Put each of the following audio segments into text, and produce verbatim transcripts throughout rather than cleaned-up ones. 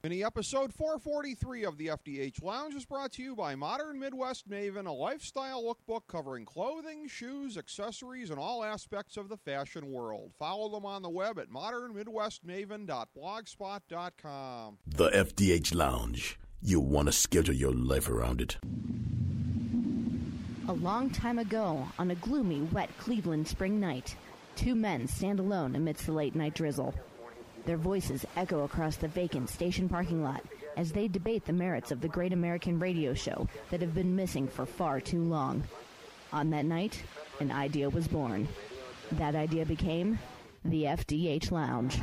Mini episode four forty-three of the F D H Lounge is brought to you by Modern Midwest Maven, a lifestyle lookbook covering clothing, shoes, accessories, and all aspects of the fashion world. Follow them on the web at modern midwest maven dot blogspot dot com. The F D H Lounge. You'll want to schedule your life around it. A long time ago, on a gloomy, wet Cleveland spring night, two men stand alone amidst the late-night drizzle. Their voices echo across the vacant station parking lot as they debate the merits of the great American radio show that have been missing for far too long. On that night, an idea was born. That idea became the F D H Lounge.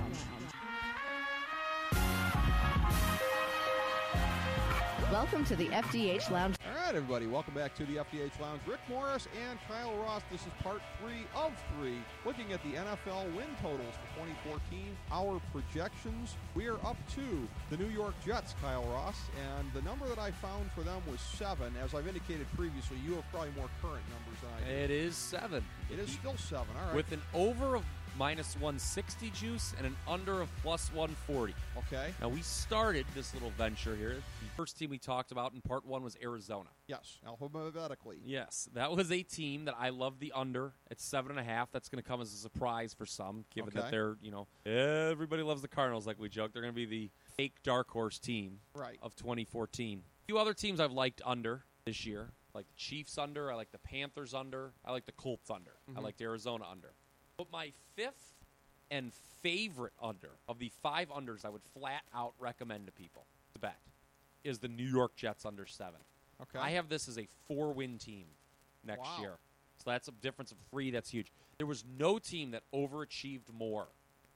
Welcome to the F D H Lounge. All right, everybody, welcome back to the F D H Lounge. Rick Morris and Kyle Ross. This is part three of three, looking at the N F L win totals for twenty fourteen, our projections. We are up to the New York Jets, Kyle Ross, and the number that I found for them was seven. As I've indicated previously, you have probably more current numbers than I do. It is seven. It is still seven, all right. With an over of minus one sixty juice and an under of plus one forty. Okay. Now, we started this little venture here. The first team we talked about in part one was Arizona. Yes, alphabetically. Yes, that was a team that I love the under at seven and a half. That's going to come as a surprise for some, given Okay. that they're, you know, everybody loves the Cardinals, like we joke. They're going to be the fake dark horse team Right. of twenty fourteen. A few other teams I've liked under this year. I like the Chiefs under. I like the Panthers under. I like the Colts under. Mm-hmm. I like the Arizona under. But my fifth and favorite under of the five unders I would flat out recommend to people to bet is the New York Jets under seven. Okay. I have this as a four-win team next Wow. year. So that's a difference of three. That's huge. There was no team that overachieved more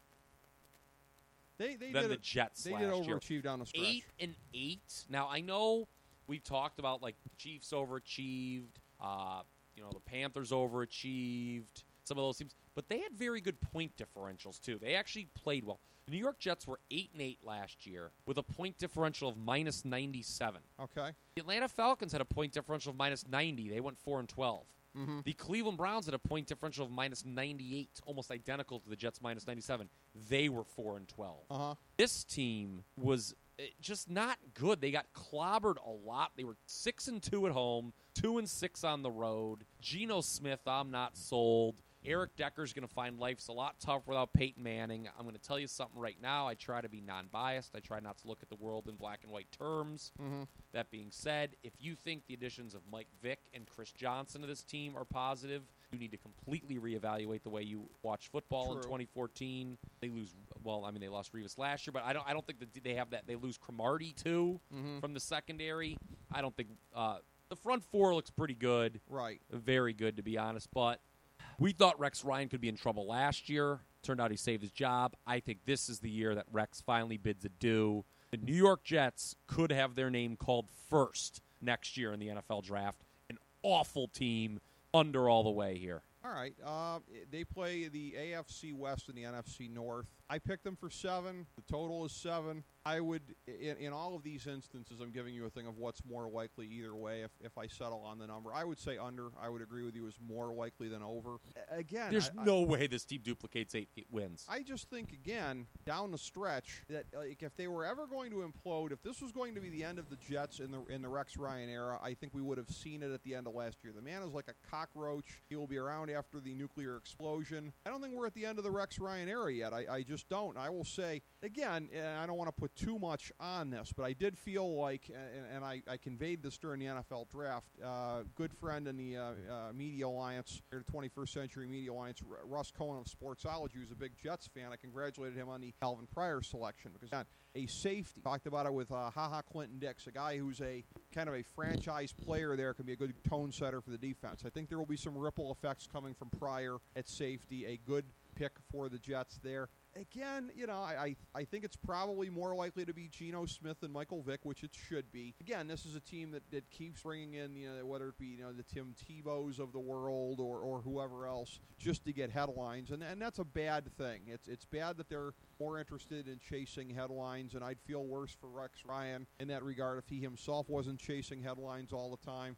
they, they than did the it- Jets They last did year. overachieve down the stretch. Eight and eight. Now, I know we've talked about, like, the Chiefs overachieved, uh, you know, the Panthers overachieved, some of those teams. But they had very good point differentials, too. They actually played well. The New York Jets were eight and eight last year with a point differential of minus ninety-seven. Okay. The Atlanta Falcons had a point differential of minus ninety. They went four and twelve. Mm-hmm. The Cleveland Browns had a point differential of minus ninety-eight, almost identical to the Jets' minus ninety-seven. They were four and twelve. Uh-huh. This team was eh, just not good. They got clobbered a lot. They were six and two at home, two and six on the road. Geno Smith, I'm not sold. Eric Decker's going to find life's a lot tougher without Peyton Manning. I'm going to tell you something right now. I try to be non-biased. I try not to look at the world in black and white terms. Mm-hmm. That being said, if you think the additions of Mike Vick and Chris Johnson to this team are positive, you need to completely reevaluate the way you watch football. True. In twenty fourteen. They lose. Well, I mean, they lost Revis last year, but I don't. I don't think that they have that. They lose Cromartie too Mm-hmm. from the secondary. I don't think uh, the front four looks pretty good, Right. very good to be honest. But we thought Rex Ryan could be in trouble last year. Turned out he saved his job. I think this is the year that Rex finally bids adieu. The New York Jets could have their name called first next year in the N F L draft. An awful team, under all the way here. All right. Uh, they play the A F C West and the N F C North. I picked them for seven. The total is seven. I would, in, in all of these instances, I'm giving you a thing of what's more likely either way. If, if I settle on the number, I would say under. I would agree with you is more likely than over. A- Again, There's I, no way this team duplicates eight, eight wins. I just think, again, down the stretch, that like, if they were ever going to implode, if this was going to be the end of the Jets in the in the Rex Ryan era, I think we would have seen it at the end of last year. The man is like a cockroach. He will be around after the nuclear explosion. I don't think we're at the end of the Rex Ryan era yet. I, I just don't. I will say, again, and I don't want to put too much on this, but I did feel like, and, and I, I conveyed this during the N F L draft, uh, good friend in the uh, uh, Media Alliance, the twenty-first Century Media Alliance, R- Russ Cohen of Sportsology, who's a big Jets fan. I congratulated him on the Calvin Pryor selection because again, a safety. Talked about it with uh, HaHa Clinton Dix, a guy who's a kind of a franchise player there, can be a good tone setter for the defense. I think there will be some ripple effects coming from Pryor at safety, a good pick for the Jets there. Again, you know, I, I I think it's probably more likely to be Geno Smith than Michael Vick, which it should be. Again, this is a team that, that keeps bringing in, you know, whether it be, you know, the Tim Tebows of the world or, or whoever else, just to get headlines, and and that's a bad thing. It's it's bad that they're more interested in chasing headlines, and I'd feel worse for Rex Ryan in that regard if he himself wasn't chasing headlines all the time.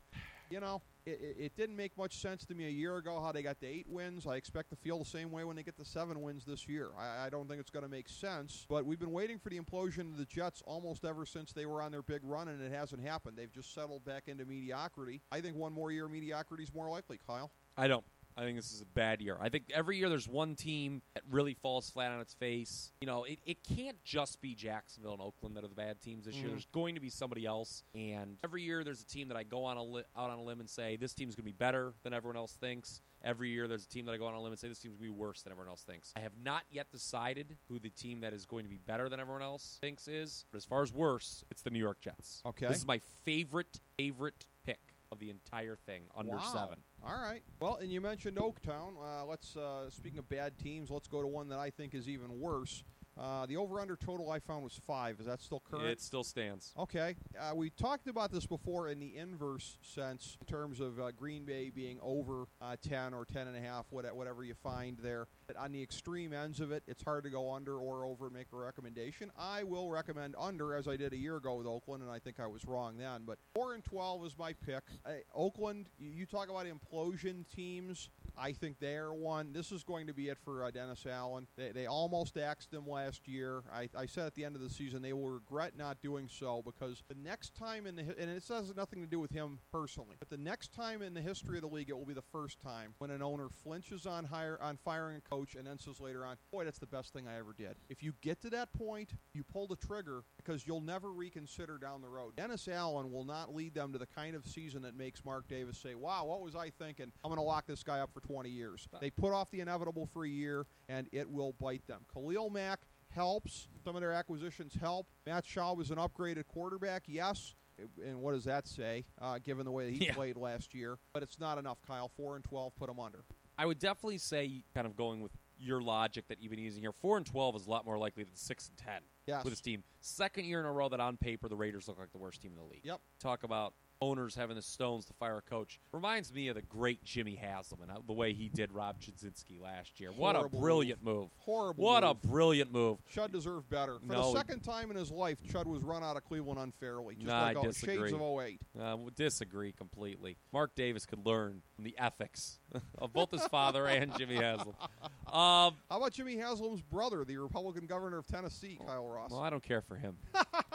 you know, it, it, it didn't make much sense to me a year ago how they got to eight wins. I expect to feel the same way when they get to seven wins this year. I, I don't think it's going to make sense, but we've been waiting for the implosion of the Jets almost ever since they were on their big run, and it hasn't happened. They've just settled back into mediocrity. I think one more year of mediocrity is more likely, Kyle. I don't. I think this is a bad year. I think every year there's one team that really falls flat on its face. You know, it, it can't just be Jacksonville and Oakland that are the bad teams this mm-hmm. year. There's going to be somebody else. And every year there's a team that I go on a li- out on a limb and say, this team's going to be better than everyone else thinks. Every year there's a team that I go on a limb and say, this team's going to be worse than everyone else thinks. I have not yet decided who the team that is going to be better than everyone else thinks is. But as far as worse, it's the New York Jets. Okay. This is my favorite, favorite pick of the entire thing, under wow. seven. All right. Well, and you mentioned Oaktown. Uh, let's, uh, speaking of bad teams, let's go to one that I think is even worse. Uh, the over-under total I found was five. Is that still current? It still stands. Okay. Uh, we talked about this before in the inverse sense in terms of uh, Green Bay being over uh, ten or ten and a half, whatever you find there. But on the extreme ends of it, it's hard to go under or over and make a recommendation. I will recommend under, as I did a year ago with Oakland, and I think I was wrong then. But four and twelve is my pick. Uh, Oakland, you talk about implosion teams. I think they are one. This is going to be it for uh, Dennis Allen. They, they almost axed him last year. I, I said at the end of the season they will regret not doing so, because the next time in the and it has nothing to do with him personally, but the next time in the history of the league, it will be the first time when an owner flinches on hire on firing a coach and then says later on, boy, that's the best thing I ever did. If you get to that point, you pull the trigger, because you'll never reconsider down the road. Dennis Allen will not lead them to the kind of season that makes Mark Davis say, wow, what was I thinking? I'm going to lock this guy up for twenty years. They put off the inevitable for a year, and it will bite them. Khalil Mack helps. Some of their acquisitions help. Matt Shaw was an upgraded quarterback, yes. And what does that say, uh, given the way that he yeah. played last year? But it's not enough, Kyle. four and twelve, put him under. I would definitely say, kind of going with your logic that you've been using here, four and twelve is a lot more likely than six and ten yes. with this team. Second year in a row that on paper the Raiders look like the worst team in the league. Yep. Talk about owners having the stones to fire a coach. Reminds me of the great Jimmy Haslam, the way he did Rob Chudzinski last year. What Horrible a brilliant move. move. Horrible What move. a brilliant move. Chud deserved better. For no, the second time in his life, Chud was run out of Cleveland unfairly. Just nah, like I all disagree. shades of oh eight. Uh, disagree completely. Mark Davis could learn from the ethics of both his father and Jimmy Haslam. Um, How about Jimmy Haslam's brother, the Republican governor of Tennessee, Kyle Ross? Well, I don't care for him.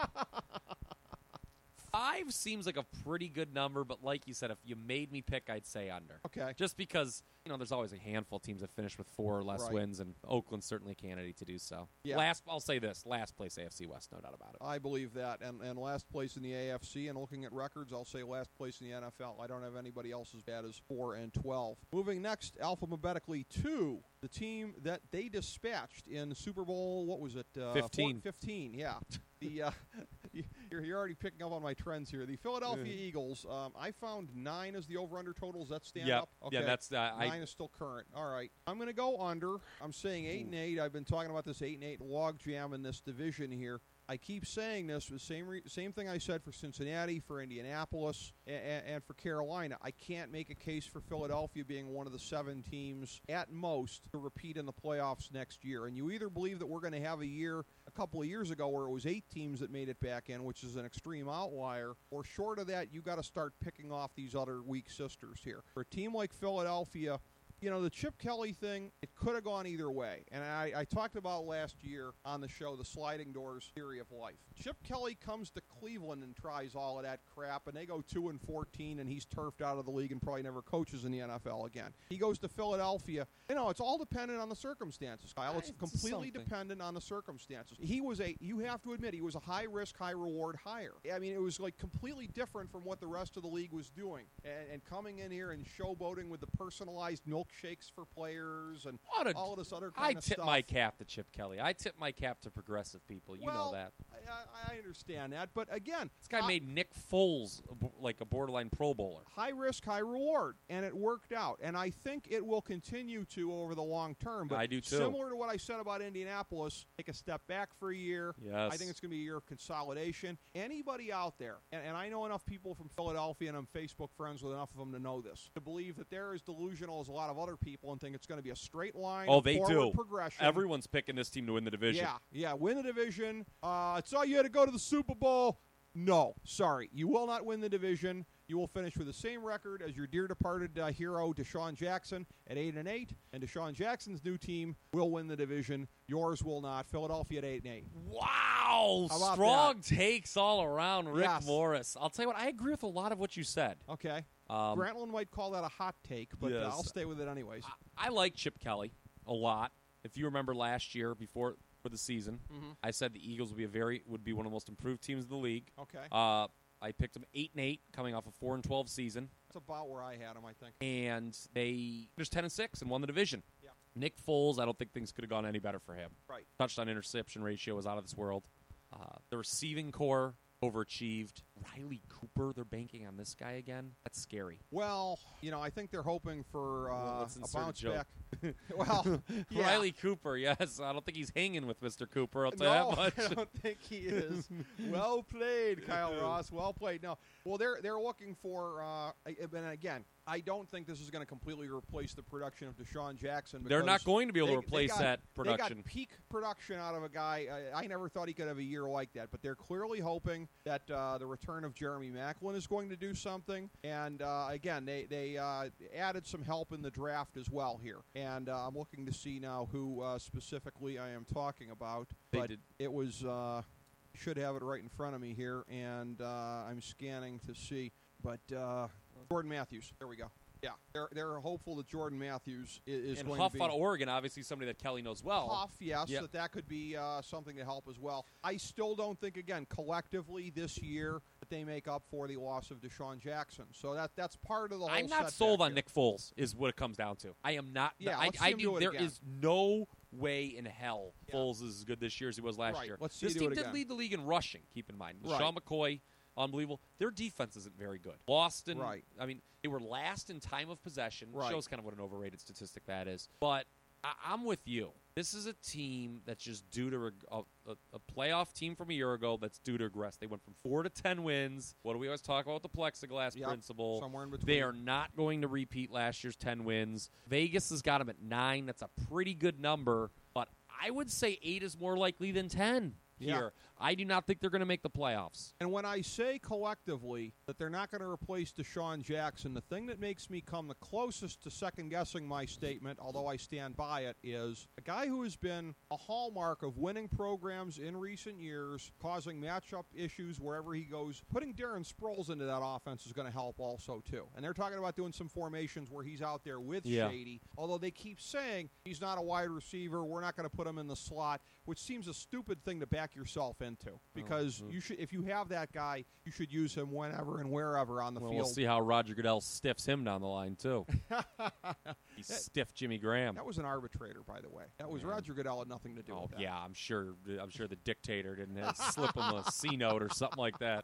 Five seems like a pretty good number, but like you said, if you made me pick, I'd say under. Okay. Just because, you know, there's always a handful of teams that finish with four or less right. wins, and Oakland's certainly a candidate to do so. Yeah. Last, I'll say this, last place A F C West, no doubt about it. I believe that. And, and last place in the A F C, and looking at records, I'll say last place in the N F L. I don't have anybody else as bad as four and twelve. Moving next, alphabetically to the team that they dispatched in Super Bowl, what was it? Uh, fifteen. Four, fifteen, yeah. The uh, you're, you're already picking up on my trends here. The Philadelphia Yeah. Eagles, um, I found nine as the over-under total. Does that stand Yep. up? Okay. Yeah, that's uh, Nine I. is still current. All right. I'm going to go under. I'm saying eight and eight. I've been talking about this eight and eight log jam in this division here. I keep saying this, the same re- same thing I said for Cincinnati, for Indianapolis, and, and for Carolina. I can't make a case for Philadelphia being one of the seven teams at most to repeat in the playoffs next year. And you either believe that we're going to have a year, a couple of years ago, where it was eight teams that made it back in, which is an extreme outlier, or short of that, you got to start picking off these other weak sisters here. For a team like Philadelphia, you know, the Chip Kelly thing, it could have gone either way. And I, I talked about last year on the show the sliding doors theory of life. Chip Kelly comes to Cleveland and tries all of that crap, and they go two and fourteen, and he's turfed out of the league and probably never coaches in the N F L again. He goes to Philadelphia. You know, it's all dependent on the circumstances, Kyle. It's It's completely something. dependent on the circumstances. He was a, you have to admit, he was a high-risk, high-reward hire. I mean, it was like completely different from what the rest of the league was doing. And, and coming in here and showboating with the personalized milkshakes for players and What a, all of this other I kind of tip stuff. my cap to Chip Kelly. I tip my cap to progressive people. You well, know that. I, I understand that. But again, This guy high, made Nick Foles a bo- like a borderline Pro Bowler. high risk, high reward. And it worked out. And I think it will continue to over the long term. But I do too. Similar to what I said about Indianapolis, take a step back for a year. Yes. I think it's going to be a year of consolidation. Anybody out there, and, and I know enough people from Philadelphia, and I'm Facebook friends with enough of them to know this, to believe that they're as delusional as a lot of other people and think it's going to be a straight line Oh, of they forward do. progression. Everyone's picking this team to win the division. Yeah, yeah, win the division. Uh, it's all you had to go to the Super Bowl. No, sorry. You will not win the division. you will finish with the same record as your dear departed uh, hero, Deshaun Jackson, at eight and eight. And Deshaun Jackson's new team will win the division. Yours will not. Philadelphia at eight and eight. Wow. How about Strong that? takes all around, Rick Yes. Morris. I'll tell you what, I agree with a lot of what you said. Okay. Um, Grantland might call that a hot take, but uh, Yes. I'll stay with it anyways. I, I like Chip Kelly a lot. If you remember last year, before for the season, Mhm. I said the Eagles would be a very would be one of the most improved teams in the league. Okay. Uh, I picked them eight and eight, coming off a four and twelve season, That's about where I had them, I think. and they finished ten and six and won the division. Yeah. Nick Foles, I don't think things could have gone any better for him. Right. Touchdown interception ratio was out of this world. Uh, the receiving core overachieved. Riley Cooper, they're banking on this guy again. That's scary. Well, you know, I think they're hoping for Well, uh, let's a insert a bounce joke. back. well, yeah. Riley Cooper, yes. I don't think he's hanging with Mister Cooper. I'll tell No, you that much. I don't think he is. Well played, Kyle Ross. Well played. No, well, they're they're looking for. Uh, and again, I don't think this is going to completely replace the production of Deshaun Jackson. They're not because going to be able they- to replace they got- that They production. got peak production out of a guy. I, I never thought he could have a year like that, but they're clearly hoping that uh, the return of Jeremy Maclin is going to do something. And uh, again, they they uh, added some help in the draft as well here. And uh, I'm looking to see now who uh, specifically I am talking about. They but did- it was uh, should have it right in front of me here, and uh, I'm scanning to see. But uh, Jordan Matthews. There we go. Yeah, they're they're hopeful that Jordan Matthews is, is and going Huff to be out of Oregon, obviously somebody that Kelly knows well. Huff, yes, Yep. that that could be uh, something to help as well. I still don't think, again, collectively this year that they make up for the loss of Deshaun Jackson. So that that's part of the whole. I'm not setback sold on here. Nick Foles, is what it comes down to. I am not. Yeah, I, let's I see him do. do it There again. is no way in hell Yeah. Foles is as good this year as he was last Right, year. let's see this you do team it did again. lead the league in rushing. Keep in mind, Right. Sean McCoy, unbelievable. Their defense isn't very good. Boston, Right. I mean, they were last in time of possession. Right. Shows kind of what an overrated statistic that is. But I, I'm with you. This is a team that's just due to reg- a, a, a playoff team from a year ago that's due to regress. They went from four to ten wins. What do we always talk about with the plexiglass Yep, principle? somewhere in between. They are not going to repeat last year's ten wins. Vegas has got them at nine. That's a pretty good number, but I would say eight is more likely than ten Yeah. here. I do not think they're going to make the playoffs. And when I say collectively that they're not going to replace Deshaun Jackson, the thing that makes me come the closest to second-guessing my statement, although I stand by it, is a guy who has been a hallmark of winning programs in recent years, causing matchup issues wherever he goes. Putting Darren Sproles into that offense is going to help also, too. And they're talking about doing some formations where he's out there with Yeah. Shady, although they keep saying he's not a wide receiver, we're not going to put him in the slot, which seems a stupid thing to back yourself into. Because Mhm. you should, if you have that guy, you should use him whenever and wherever on the Well, field. we'll see how Roger Goodell stiffs him down the line, too. He stiffed Jimmy Graham. That was an arbitrator, by the way. That was Yeah. Roger Goodell had nothing to do Oh, with that. yeah, I'm sure I'm sure the dictator didn't have- slip him a C note or something like that.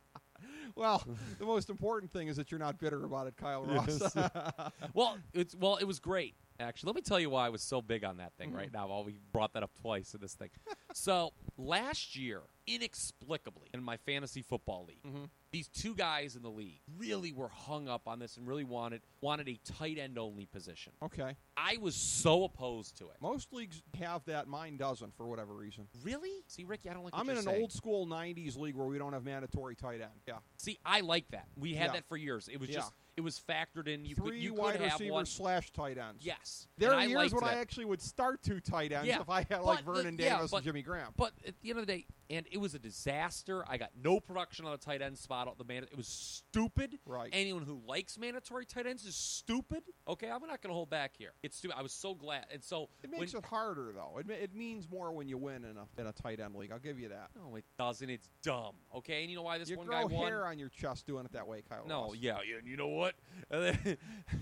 Well, the most important thing is that you're not bitter about it, Kyle Ross. Well, it's well, it was great. Actually, let me tell you why I was so big on that thing Mhm. right now. While we brought that up twice in this thing. So last year, inexplicably, in my fantasy football league, Mhm. these two guys in the league really were hung up on this and really wanted wanted a tight end only position. Okay. I was so opposed to it. Most leagues have that. Mine doesn't, for whatever reason. Really? See, Ricky, I don't like. What I'm in you're an saying. old school nineties league where we don't have mandatory tight end. Yeah. See, I like that. We had Yeah. that for years. It was Yeah. just it was factored in. You Three could you wide could have receivers one. slash tight ends. Yes, There and are I years liked when I that. actually would start two tight ends Yeah, if I had like but, uh, Vernon yeah, Davis but- and Jimmy Graham. But at the end of the day, and it was a disaster. I got no production on the tight end spot. The man, it was stupid. Right. Anyone who likes mandatory tight ends is stupid. Okay, I'm not going to hold back here. It's stupid. I was so glad, and so It makes when, it harder, though. It, ma- it means more when you win in a in a tight end league. I'll give you that. No, it doesn't. It's dumb. Okay, and you know why this You one grow guy won? hair on your chest doing it that way, Kyle. No, Ross. yeah, yeah, and you know what? And then-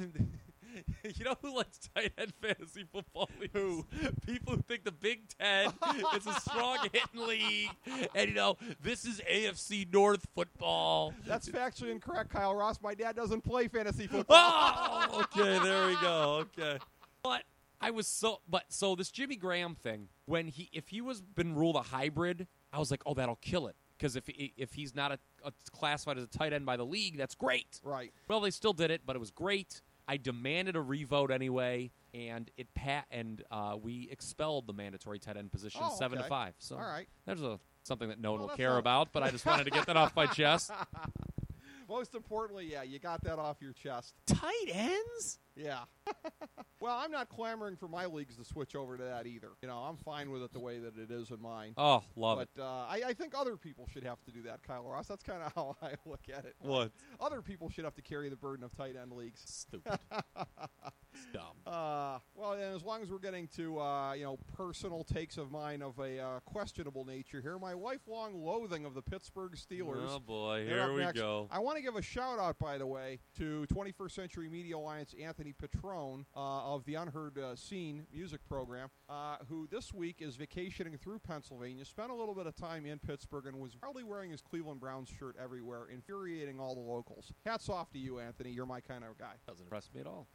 you know who likes tight end fantasy football leagues? Who? People who think the Big Ten is a strong hitting league, and you know this is A F C North football. That's factually incorrect, Kyle Ross. My dad doesn't play fantasy football. Oh, okay, there we go. Okay, but I was so, but so this Jimmy Graham thing, when he, if he was been ruled a hybrid, I was like, oh, that'll kill it. Because if he, if he's not a, a classified as a tight end by the league, that's great. Right. Well, they still did it, but it was great. I demanded a revote anyway, and it pat and uh, we expelled the mandatory tight end position Oh, seven okay. to five. So All right. there's a something that no one Well, will that's care not- about, but I just wanted to get that off my chest. Most importantly, yeah, you got that off your chest. Tight ends? Yeah. Well, I'm not clamoring for my leagues to switch over to that either. You know, I'm fine with it the way that it is in mine. Oh, love but, it. uh, I, I think other people should have to do that, Kyle Ross. That's kind of how I look at it. What? Other people should have to carry the burden of tight end leagues. Stupid. It's dumb. Uh, well, and as long as we're getting to, uh, you know, personal takes of mine of a uh, questionable nature here, my lifelong loathing of the Pittsburgh Steelers. Oh, boy. They're Here up we next. go. I want to give a shout-out, by the way, to twenty-first Century Media Alliance Anthony Petrone uh, of the Unheard uh, Scene music program, uh, who this week is vacationing through Pennsylvania, spent a little bit of time in Pittsburgh, and was probably wearing his Cleveland Browns shirt everywhere, infuriating all the locals. Hats off to you, Anthony. You're my kind of guy. Doesn't impress me at all.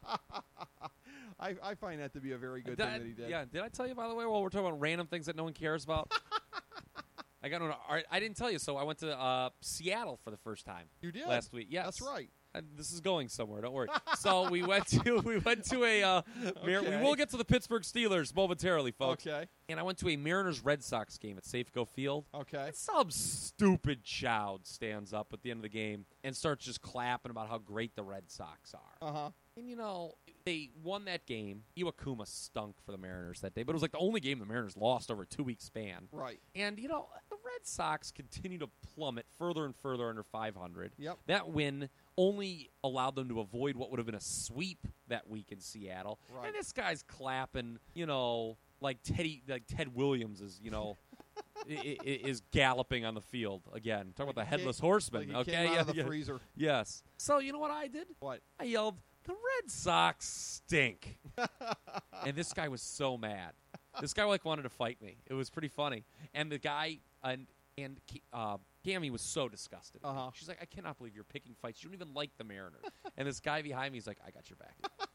I, I find that to be a very good Did thing I- that he did. Yeah, did I tell you, by the way, while we're talking about random things that no one cares about? I got on. a- I didn't tell you, so I went to uh, Seattle for the first time You did? last week. Yes, That's right. And this is going somewhere. Don't worry. So we went to we went to a. Uh, Mar- Okay. We will get to the Pittsburgh Steelers momentarily, folks. Okay. And I went to a Mariners Red Sox game at Safeco Field. Okay. And some stupid child stands up at the end of the game and starts just clapping about how great the Red Sox are. Uh-huh. And, you know, they won that game. Iwakuma stunk for the Mariners that day, but it was like the only game the Mariners lost over a two-week span. Right. And, you know, the Red Sox continue to plummet further and further under five hundred. Yep. That win only allowed them to avoid what would have been a sweep that week in Seattle. Right. And this guy's clapping, you know, like Teddy, like Ted Williams is, you know, i- i- is galloping on the field again. Talk about the Like he headless came- horseman. Like he okay, came out yeah, of the yeah. freezer. Yes. So you know what I did? What? I yelled, "The Red Sox stink!" And this guy was so mad. This guy like wanted to fight me. It was pretty funny. And the guy and and uh, Cammy was so disgusted. Uh-huh. She's like, "I cannot believe you're picking fights. You don't even like the Mariners." And this guy behind me is like, "I got your back."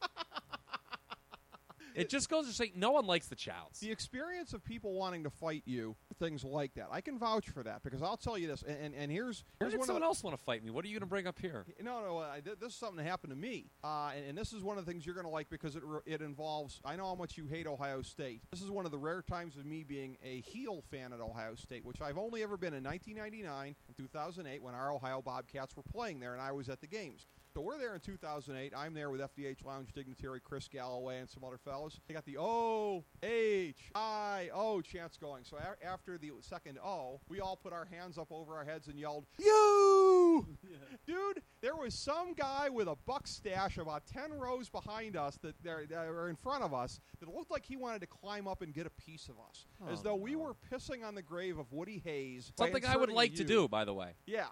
It just goes to say no one likes the Childs. The experience of people wanting to fight you, things like that, I can vouch for that because I'll tell you this. And and, and here's Why here's did one someone of else want to fight me? What are you going to bring up here? the, no no I, this is something that happened to me, uh, and, and this is one of the things you're going to like because it re- it involves. I know how much you hate Ohio State. This is one of the rare times of me being a heel fan at Ohio State, which I've only ever been in nineteen ninety-nine and two thousand eight when our Ohio Bobcats were playing there, and I was at the games. So we're there in two thousand eight. I'm there with F D H Lounge dignitary Chris Galloway and some other fellas. They got the O, H, I, O chants going. So a- after the second O, we all put our hands up over our heads and yelled, "You!" Dude, there was some guy with a buck stash about ten rows behind us that, that were in front of us that looked like he wanted to climb up and get a piece of us. Oh, as though we no. were pissing on the grave of Woody Hayes. by Something I would inserting a like to U. do, by the way. Yeah.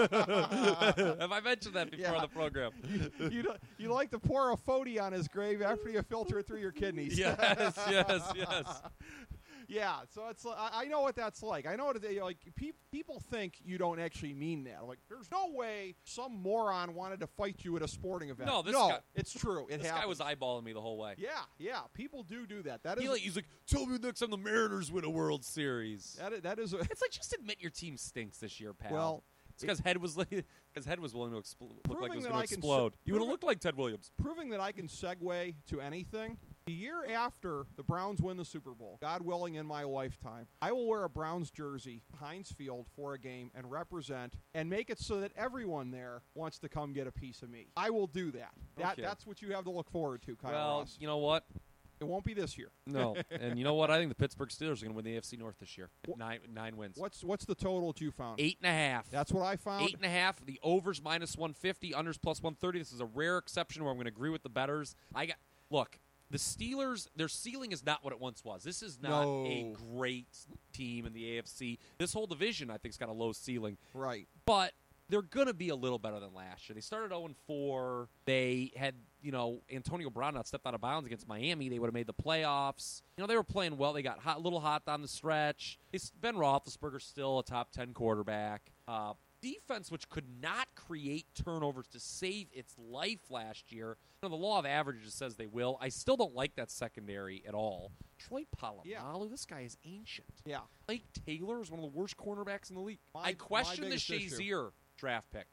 Have I mentioned that before Yeah. on the program? you, don't- you like to pour a fody on his grave after you filter it through your kidneys. Yes, yes, yes. Yeah, so it's li- I I know what that's like. I know what it, like. Pe- people think you don't actually mean that. Like, there's no way some moron wanted to fight you at a sporting event. No, this no, guy- it's true. It This happens. guy was eyeballing me the whole way. Yeah, yeah. People do do that. That is He like, he's like, tell me next time the Mariners win a World Series. that is, that is a, It's like, just admit your team stinks this year, pal. well. it's because head was like, his head was willing to expl- look like it Proving was that going I to can explode. s- You would have proving- looked like Ted Williams. Proving that I can segue to anything. The year after the Browns win the Super Bowl, God willing in my lifetime, I will wear a Browns jersey, Heinz Field, for a game and represent and make it so that everyone there wants to come get a piece of me. I will do that. That Okay. That's what you have to look forward to, Kyle Well, Ross. you know what? It won't be this year. No. And you know what? I think the Pittsburgh Steelers are going to win the A F C North this year. Wh- Nine nine wins. What's what's the total that you found? Eight and a half. That's what I found. Eight and a half. The overs minus one fifty, unders plus one thirty. This is a rare exception where I'm going to agree with the bettors. I got look. The Steelers, their ceiling is not what it once was. This is not No. a great team in the A F C. This whole division, I think, has got a low ceiling. Right. But they're going to be a little better than last year. They started oh and four. They had, you know, Antonio Brown not stepped out of bounds against Miami. They would have made the playoffs. You know, they were playing well. They got hot, a little hot on the stretch. It's Ben Roethlisberger's still a top ten quarterback. Uh, defense, which could not create turnovers to save its life last year. You know, the law of averages says they will. I still don't like that secondary at all. Troy Polamalu, Yeah. this guy is ancient. Yeah. Blake Taylor is one of the worst cornerbacks in the league. My- I question my the biggest issue. Shazier draft pick. Yeah.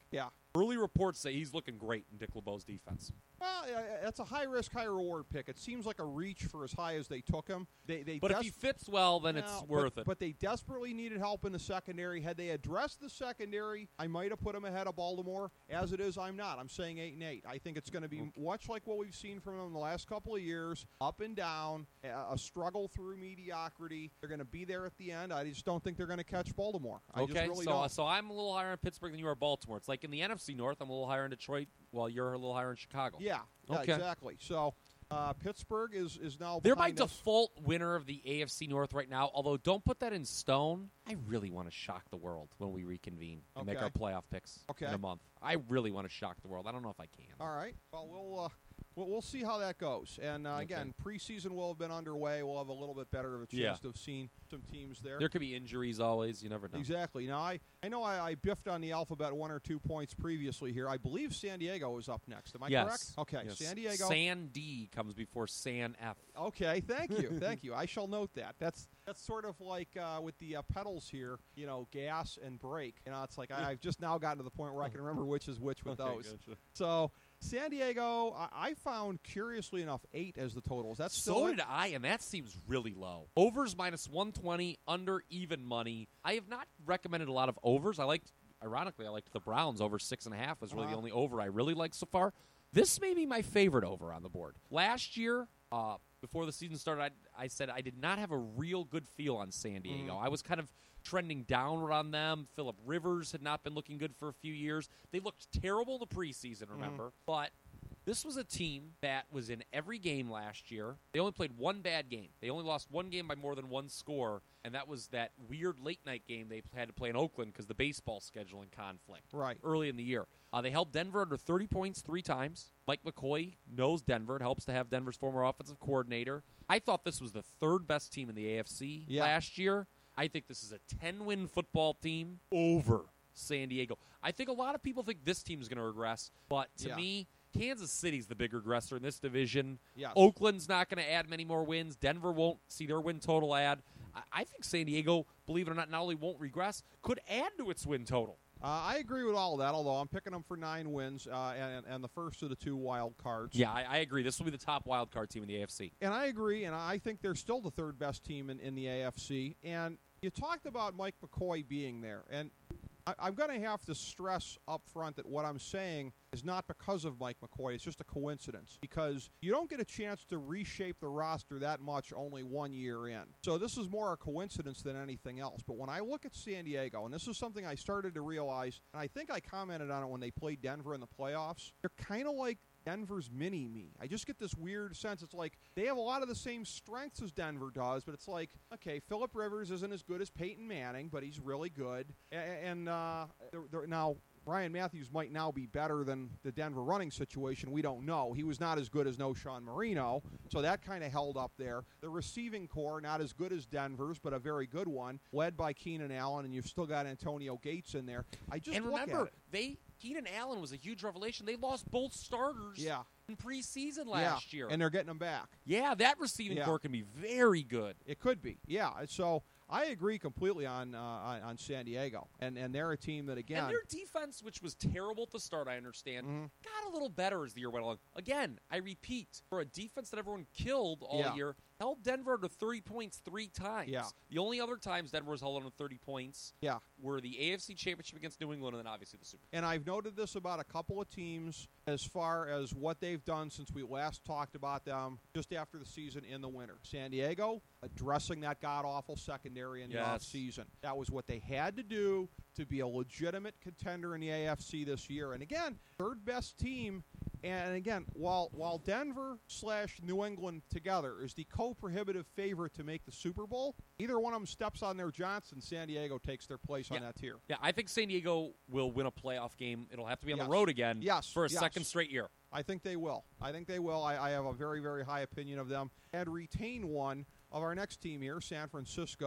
Early reports say he's looking great in Dick LeBeau's defense. Well, uh, that's a high-risk, high-reward pick. It seems like a reach for as high as they took him. They, they But des- if he fits well, then No, it's but- worth it. But they desperately needed help in the secondary. Had they addressed the secondary, I might have put them ahead of Baltimore. As it is, I'm not. I'm saying eight and eight. I think it's going to be much like what we've seen from them in the last couple of years, up and down, a, a struggle through mediocrity. They're going to be there at the end. I just don't think they're going to catch Baltimore. I okay, just really so don't. so I'm a little higher in Pittsburgh than you are Baltimore. It's like in the N F C North, I'm a little higher in Detroit, while you're a little higher in Chicago. Yeah, yeah, Okay. exactly. So uh, Pittsburgh is, is now They're my behind us. default winner of the A F C North right now, although don't put that in stone. I really want to shock the world when we reconvene and make Okay. our playoff picks Okay. in a month. I really want to shock the world. I don't know if I can. All right. Well, we'll uh, we'll, we'll see how that goes. And uh, Okay. again, preseason will have been underway. We'll have a little bit better of a chance Yeah. to have seen some teams there. There could be injuries always. You never know. Exactly. Now, I, I know I, I biffed on the alphabet one or two points previously here. I believe San Diego is up next. Am I yes. correct? Okay. Yes. San Diego. San D comes before San F. Okay. Thank you. Thank you. I shall note that. That's that's sort of like uh, with the uh, pedals here, you know, gas and brake. You know, it's like I, I've just now gotten to the point where I can remember which is which with Okay, those. gotcha. So San Diego, I, I found, curiously enough, eight as the totals. That's So still did I, and that seems really low. Overs minus one twenty, under even money. I have not recommended a lot of overs. I liked, ironically, I liked the Browns over six and a half was really Uh-huh. the only over I really liked so far. This may be my favorite over on the board. Last year, uh, before the season started, I, I said I did not have a real good feel on San Diego. Mhm. I was kind of trending downward on them. Phillip Rivers had not been looking good for a few years. They looked terrible in the preseason, remember? But this was a team that was in every game last year. They only played one bad game. They only lost one game by more than one score, and that was that weird late-night game they had to play in Oakland because the baseball scheduling conflict right. early in the year. Uh, they held Denver under thirty points three times. Mike McCoy knows Denver. It helps to have Denver's former offensive coordinator. I thought this was the third-best team in the A F C Yeah. last year. I think this is a ten-win football team over San Diego. I think a lot of people think this team is going to regress, but to Yeah. me, Kansas City's the big regressor in this division. Yes. Oakland's not going to add many more wins. Denver won't see their win total add. I, I think San Diego, believe it or not, not only won't regress, could add to its win total. Uh, I agree with all of that, although I'm picking them for nine wins uh, and, and the first of the two wild cards. Yeah, I, I agree. This will be the top wild card team in the A F C. And I agree, and I think they're still the third best team in, in the A F C. And you talked about Mike McCoy being there, and I, I'm going to have to stress up front that what I'm saying is not because of Mike McCoy. It's just a coincidence because you don't get a chance to reshape the roster that much only one year in. So this is more a coincidence than anything else. But when I look at San Diego, and this is something I started to realize, and I think I commented on it when they played Denver in the playoffs, they're kind of like Denver's mini-me. I just get this weird sense. It's like they have a lot of the same strengths as Denver does, but it's like, okay, Phillip Rivers isn't as good as Peyton Manning, but he's really good. A- And uh, they're, they're, now, Ryan Matthews might now be better than the Denver running situation. We don't know. He was not as good as No Sean Marino, so that kind of held up there. The receiving core, not as good as Denver's, but a very good one, led by Keenan Allen, and you've still got Antonio Gates in there. I just And look remember, at it. they Keenan Allen was a huge revelation. They lost both starters Yeah. in preseason last yeah. year. And they're getting them back. yeah, that receiving Yeah. core can be very good. It could be, yeah. So I agree completely on uh, on, on San Diego, and and they're a team that again. And their defense, which was terrible at the start, I understand, Mhm. got a little better as the year went along. Again, I repeat, for a defense that everyone killed all Yeah. year, held Denver to thirty points three times. Yeah. The only other times Denver was held under thirty points yeah, were the A F C Championship against New England and then obviously the Super Bowl. and I've noted this about a couple of teams as far as what they've done since we last talked about them just after the season in the winter. San Diego addressing that god awful secondary in the Yes. offseason. That was what they had to do to be a legitimate contender in the A F C this year. And again, third best team. And again, while while Denver slash New England together is the co-prohibitive favorite to make the Super Bowl, either one of them steps on their Johnson, San Diego takes their place on Yeah. that tier. Yeah, I think San Diego will win a playoff game. It'll have to be on Yes. the road again Yes, for a yes. second straight year. I think they will. I think they will. I, I have a very, very high opinion of them. And retain one of our next team here, San Francisco.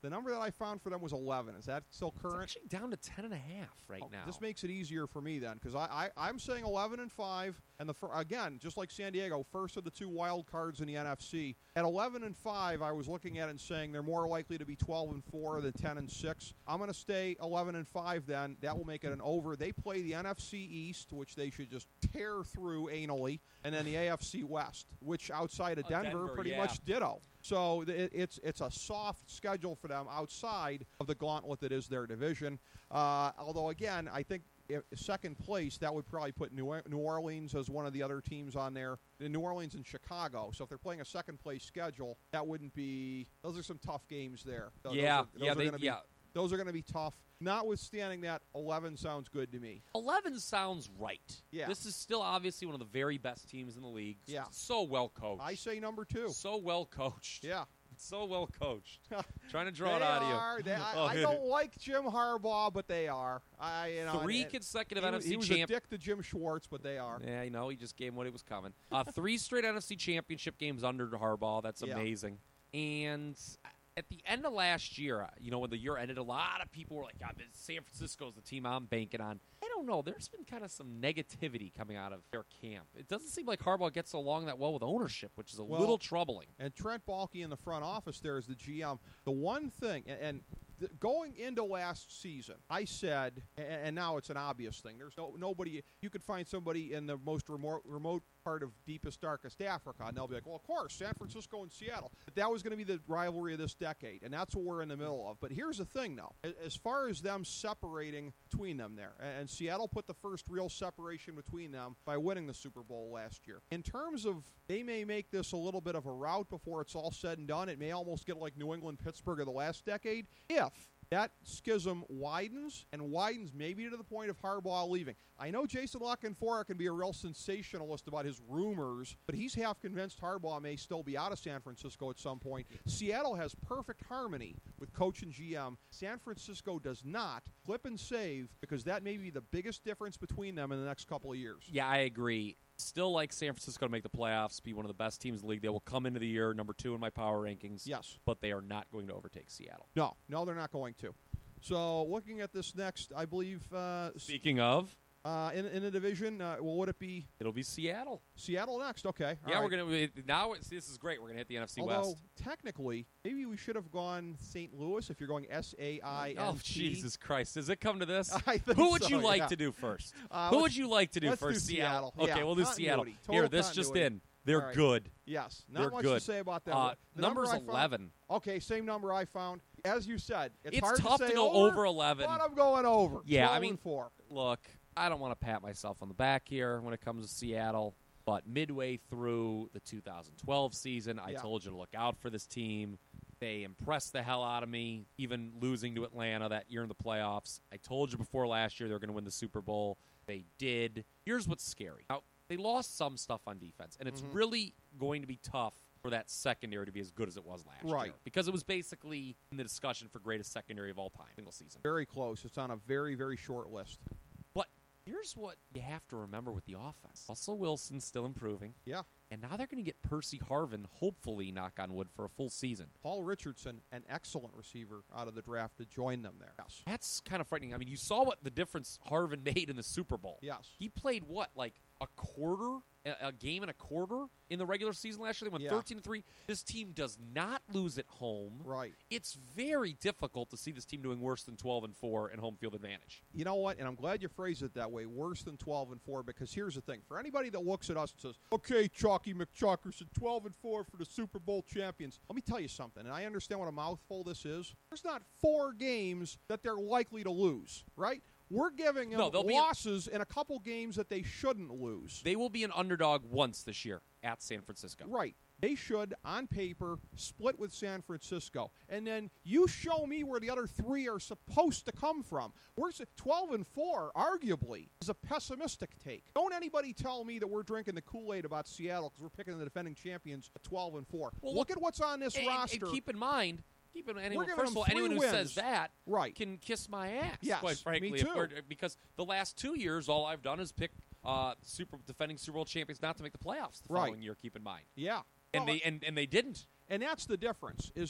The number that I found for them was eleven. Is that still current? It's actually down to ten and a half right Oh, now. This makes it easier for me then, because I, I I'm saying eleven and five, and the fir- again, just like San Diego, first of the two wild cards in the N F C. At eleven and five, I was looking at it and saying they're more likely to be twelve and four than ten and six. I'm going to stay eleven and five. Then that will make it an over. They play the N F C East, which they should just tear through anally, and then the A F C West, which outside of Oh, Denver, Denver, pretty yeah. much ditto. So it, it's it's a soft schedule for them outside of the gauntlet that is their division. Uh, although, again, I think if, second place, that would probably put New, New Orleans as one of the other teams on there. New Orleans and Chicago. So if they're playing a second place schedule, that wouldn't be – those are some tough games there. Those, yeah, those are, those yeah, are they, gonna be, yeah. Those are going to be tough. Notwithstanding that, eleven sounds good to me. eleven sounds right. Yeah. This is still obviously one of the very best teams in the league. Yeah. So well coached. I say number two. So well coached. Yeah. So well coached. Trying to draw they it out are. of you. They, I, Oh, I don't like Jim Harbaugh, but they are. I, you know, Three and- consecutive he, N F was- C he was champ. a dick to Jim Schwartz, but they are. Yeah, you know, he just gave him what it was coming. Uh, three straight N F C championship games under Harbaugh. That's Yeah. amazing. And at the end of last year, you know, when the year ended, a lot of people were like, God, San Francisco's the team I'm banking on. I don't know. There's been kind of some negativity coming out of their camp. It doesn't seem like Harbaugh gets along that well with ownership, which is a Well, little troubling. And Trent Baalke in the front office there is the G M. The one thing, and, and th- going into last season, I said, and, and now it's an obvious thing. There's no nobody. You could find somebody in the most remote remote part of deepest, darkest Africa, and they'll be like, well, of course, San Francisco and Seattle. But that was going to be the rivalry of this decade, and that's what we're in the middle of. But here's the thing, though. As far as them separating between them there, and Seattle put the first real separation between them by winning the Super Bowl last year. In terms of they may make this a little bit of a rout before it's all said and done. It may almost get like New England, Pittsburgh of the last decade if that schism widens and widens maybe to the point of Harbaugh leaving. I know Jason La Canfora can be a real sensationalist about his rumors, but he's half convinced Harbaugh may still be out of San Francisco at some point. Seattle has perfect harmony with coach and G M. San Francisco does not. Clip and save, because that may be the biggest difference between them in the next couple of years. Yeah, I agree. Still like San Francisco to make the playoffs, be one of the best teams in the league. They will come into the year number two in my power rankings. Yes. But they are not going to overtake Seattle. No, no, they're not going to. So looking at this next, I believe uh, Speaking of, uh, in, in the division, uh, well, would it be it'll be Seattle. Seattle next? Okay. yeah, all we're right. going to now. It's, this is great. We're going to hit the N F C Although, West. technically, maybe we should have gone Saint Louis if you're going S A I N T. Oh, Jesus Christ. Does it come to this? I think Who would so, you like yeah. to do first? Uh, Who let's- would you like to do let's do first? Seattle. Okay, Yeah, we'll do Seattle. continuity. Here, Total this just continuity. in. They're All right. good. Yes. Not They're much good. to say about them. Uh, The number number's I found- eleven. Okay, same number I found. As you said, it's, It's hard tough to, say to go over, over eleven. but I'm going over. Yeah, I twelve mean- and four. Look, I don't want to pat myself on the back here when it comes to Seattle, but midway through the two thousand twelve season, I Yeah. told you to look out for this team. They impressed the hell out of me, even losing to Atlanta that year in the playoffs. I told you before last year they were going to win the Super Bowl. They did. Here's what's scary. Now, they lost some stuff on defense, and it's Mhm. really going to be tough for that secondary to be as good as it was last Right. year. Because it was basically in the discussion for greatest secondary of all time, single season. Very close. It's on a very, very short list. But here's what you have to remember with the offense. Russell Wilson's still improving. Yeah. And now they're going to get Percy Harvin, hopefully, knock on wood, for a full season. Paul Richardson, an excellent receiver out of the draft, to join them there. Yes. That's kind of frightening. I mean, you saw what the difference Harvin made in the Super Bowl. Yes. He played, what, like a quarter, a, a game and a quarter in the regular season last year? They went Yeah. thirteen to three. This team does not lose at home. Right. It's very difficult to see this team doing worse than twelve and four and home field advantage. You know what? And I'm glad you phrased it that way. Worse than twelve and four, because here's the thing. For anybody that looks at us and says, okay, Chalky McChalkerson, twelve and four for the Super Bowl champions. Let me tell you something, and I understand what a mouthful this is. There's not four games that they're likely to lose, right? We're giving them No, they'll be- losses in a couple games that they shouldn't lose. They will be an underdog once this year at San Francisco. Right. They should, on paper, split with San Francisco. And then you show me where the other three are supposed to come from. We're twelve and four, arguably, is a pessimistic take. Don't anybody tell me that we're drinking the Kool-Aid about Seattle because we're picking the defending champions at twelve and four. Well, look, look- at what's on this And, roster. and keep in mind, keep in anyone, giving first of them all, three anyone who wins. says that Right. can kiss my ass. Yes, quite frankly, me if too. we're- because the last two years, all I've done is pick uh, super defending Super Bowl champions not to make the playoffs the Right. following year. Keep in mind, yeah. and Well, they and, and they didn't. And that's the difference, is that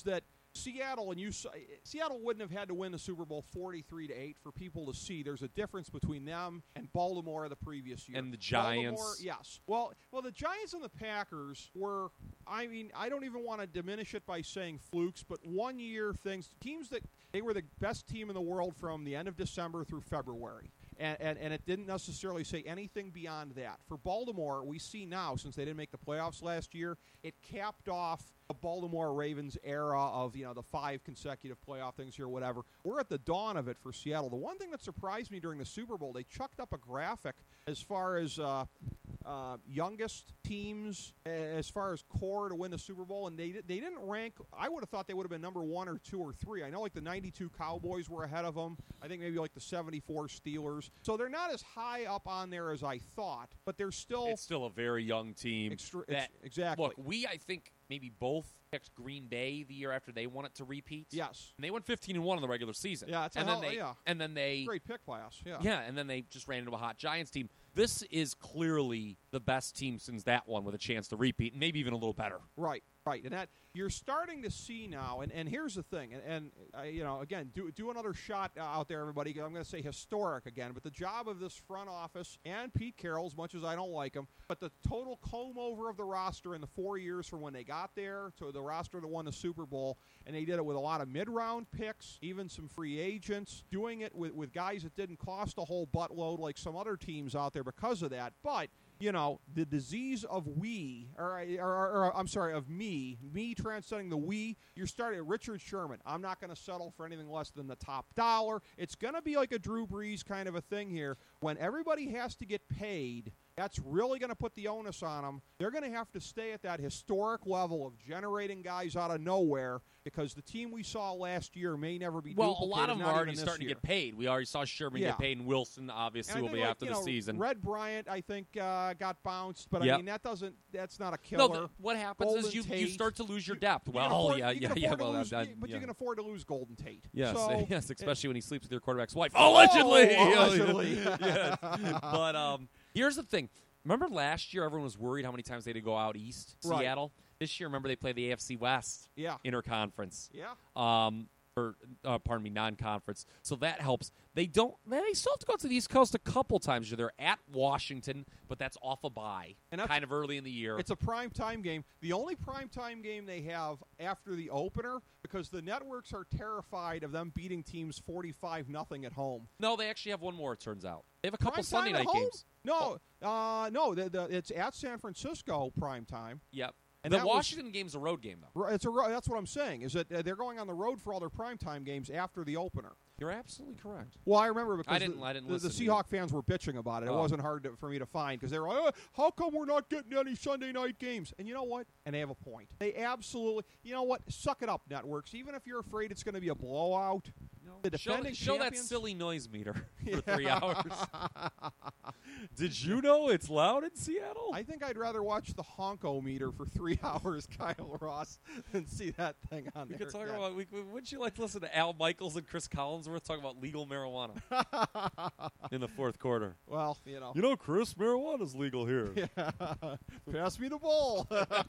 Seattle and you Seattle wouldn't have had to win the Super Bowl forty-three to eight for people to see there's a difference between them and Baltimore the previous year. And the Giants. Baltimore, yes. Well, well, the Giants and the Packers were, I mean, I don't even want to diminish it by saying flukes, but one year things, teams that they were the best team in the world from the end of December through February. And, and, and it didn't necessarily say anything beyond that. For Baltimore, we see now, since they didn't make the playoffs last year, it capped off the Baltimore Ravens era of, you know, the five consecutive playoff things here, whatever. We're at the dawn of it for Seattle. The one thing that surprised me during the Super Bowl, they chucked up a graphic as far as uh, uh, youngest teams, as far as core to win the Super Bowl, and they they didn't rank. I would have thought they would have been number one or two or three. I know like the ninety-two Cowboys were ahead of them. I think maybe like the seventy-four Steelers. So they're not as high up on there as I thought, but they're still It's still a very young team. extra- that, ex- exactly. Look, we, I think, maybe both picked Green Bay the year after they won it to repeat. Yes. And they went fifteen and one in the regular season. Yeah, it's a and hell- then they yeah. and then they Great pick by us. Yeah. Yeah, and then they just ran into a hot Giants team. This is clearly the best team since that one with a chance to repeat, and maybe even a little better. Right, right, and that you're starting to see now. And, and here's the thing, and, and uh, you know, again, do do another shot uh, out there, everybody. I'm going to say historic again, but the job of this front office and Pete Carroll, as much as I don't like him, but the total comb over of the roster in the four years from when they got there to the roster that won the Super Bowl, and they did it with a lot of mid-round picks, even some free agents, doing it with with guys that didn't cost a whole buttload like some other teams out there because of that, but. You know, the disease of we, or, or, or, or I'm sorry, of me, me transcending the we, you're starting Richard Sherman. I'm not going to settle for anything less than the top dollar. It's going to be like a Drew Brees kind of a thing here. When everybody has to get paid, that's really going to put the onus on them. They're going to have to stay at that historic level of generating guys out of nowhere because the team we saw last year may never be Well, a duplicated, lot of them not are already even this starting year. to get paid. We already saw Sherman Yeah. get paid, and Wilson obviously And I will think, be like, after you the know, season. Red Bryant, I think, uh, got bounced, but Yep. I mean that doesn't. That's not a killer. No, th- what happens Golden is you, you Tate. start to lose your depth. You can Well, afford- yeah, you yeah, can yeah. afford to Well, lose- that, but yeah. you can afford to lose Golden Tate. Yes, So, yes, especially when he sleeps with your quarterback's wife. Oh, Allegedly. allegedly. yes. But um, here's the thing. Remember last year everyone was worried how many times they had to go out east, Right. Seattle? This year, remember they play the A F C West Yeah. interconference. Yeah. Um, or uh, pardon me, non-conference. So that helps. They don't. They still have to go to the East Coast a couple times. They're at Washington, but that's off a bye, And that's- kind of early in the year. It's a prime time game. The only prime time game they have after the opener, because the networks are terrified of them beating teams forty-five nothing at home. No, they actually have one more. It turns out they have a couple Prime Sunday time at night home? games. No, uh, no, the, the, it's at San Francisco prime time. Yep. And the that was- Washington game's a road game, though. It's a ro- that's what I'm saying. Is that uh, they're going on the road for all their primetime games after the opener. You're absolutely correct. Well, I remember because I didn't- the, I didn't the, the listen to you. Seahawk fans were bitching about it. It Oh. wasn't hard to, for me to find because they were like, oh, how come we're not getting any Sunday night games? And you know what? And they have a point. They absolutely, you know what? Suck it up, networks. Even if you're afraid it's going to be a blowout, the Show, defending show that champions- silly noise meter for three hours. Did you know it's loud in Seattle? I think I'd rather watch the honko meter for three hours, Kyle Ross, than see that thing on we there. could talk again. about. We, we- wouldn't you like to listen to Al Michaels and Chris Collinsworth talk about legal marijuana in the fourth quarter? Well, you know. You know, Chris, marijuana's legal here. Pass me the ball.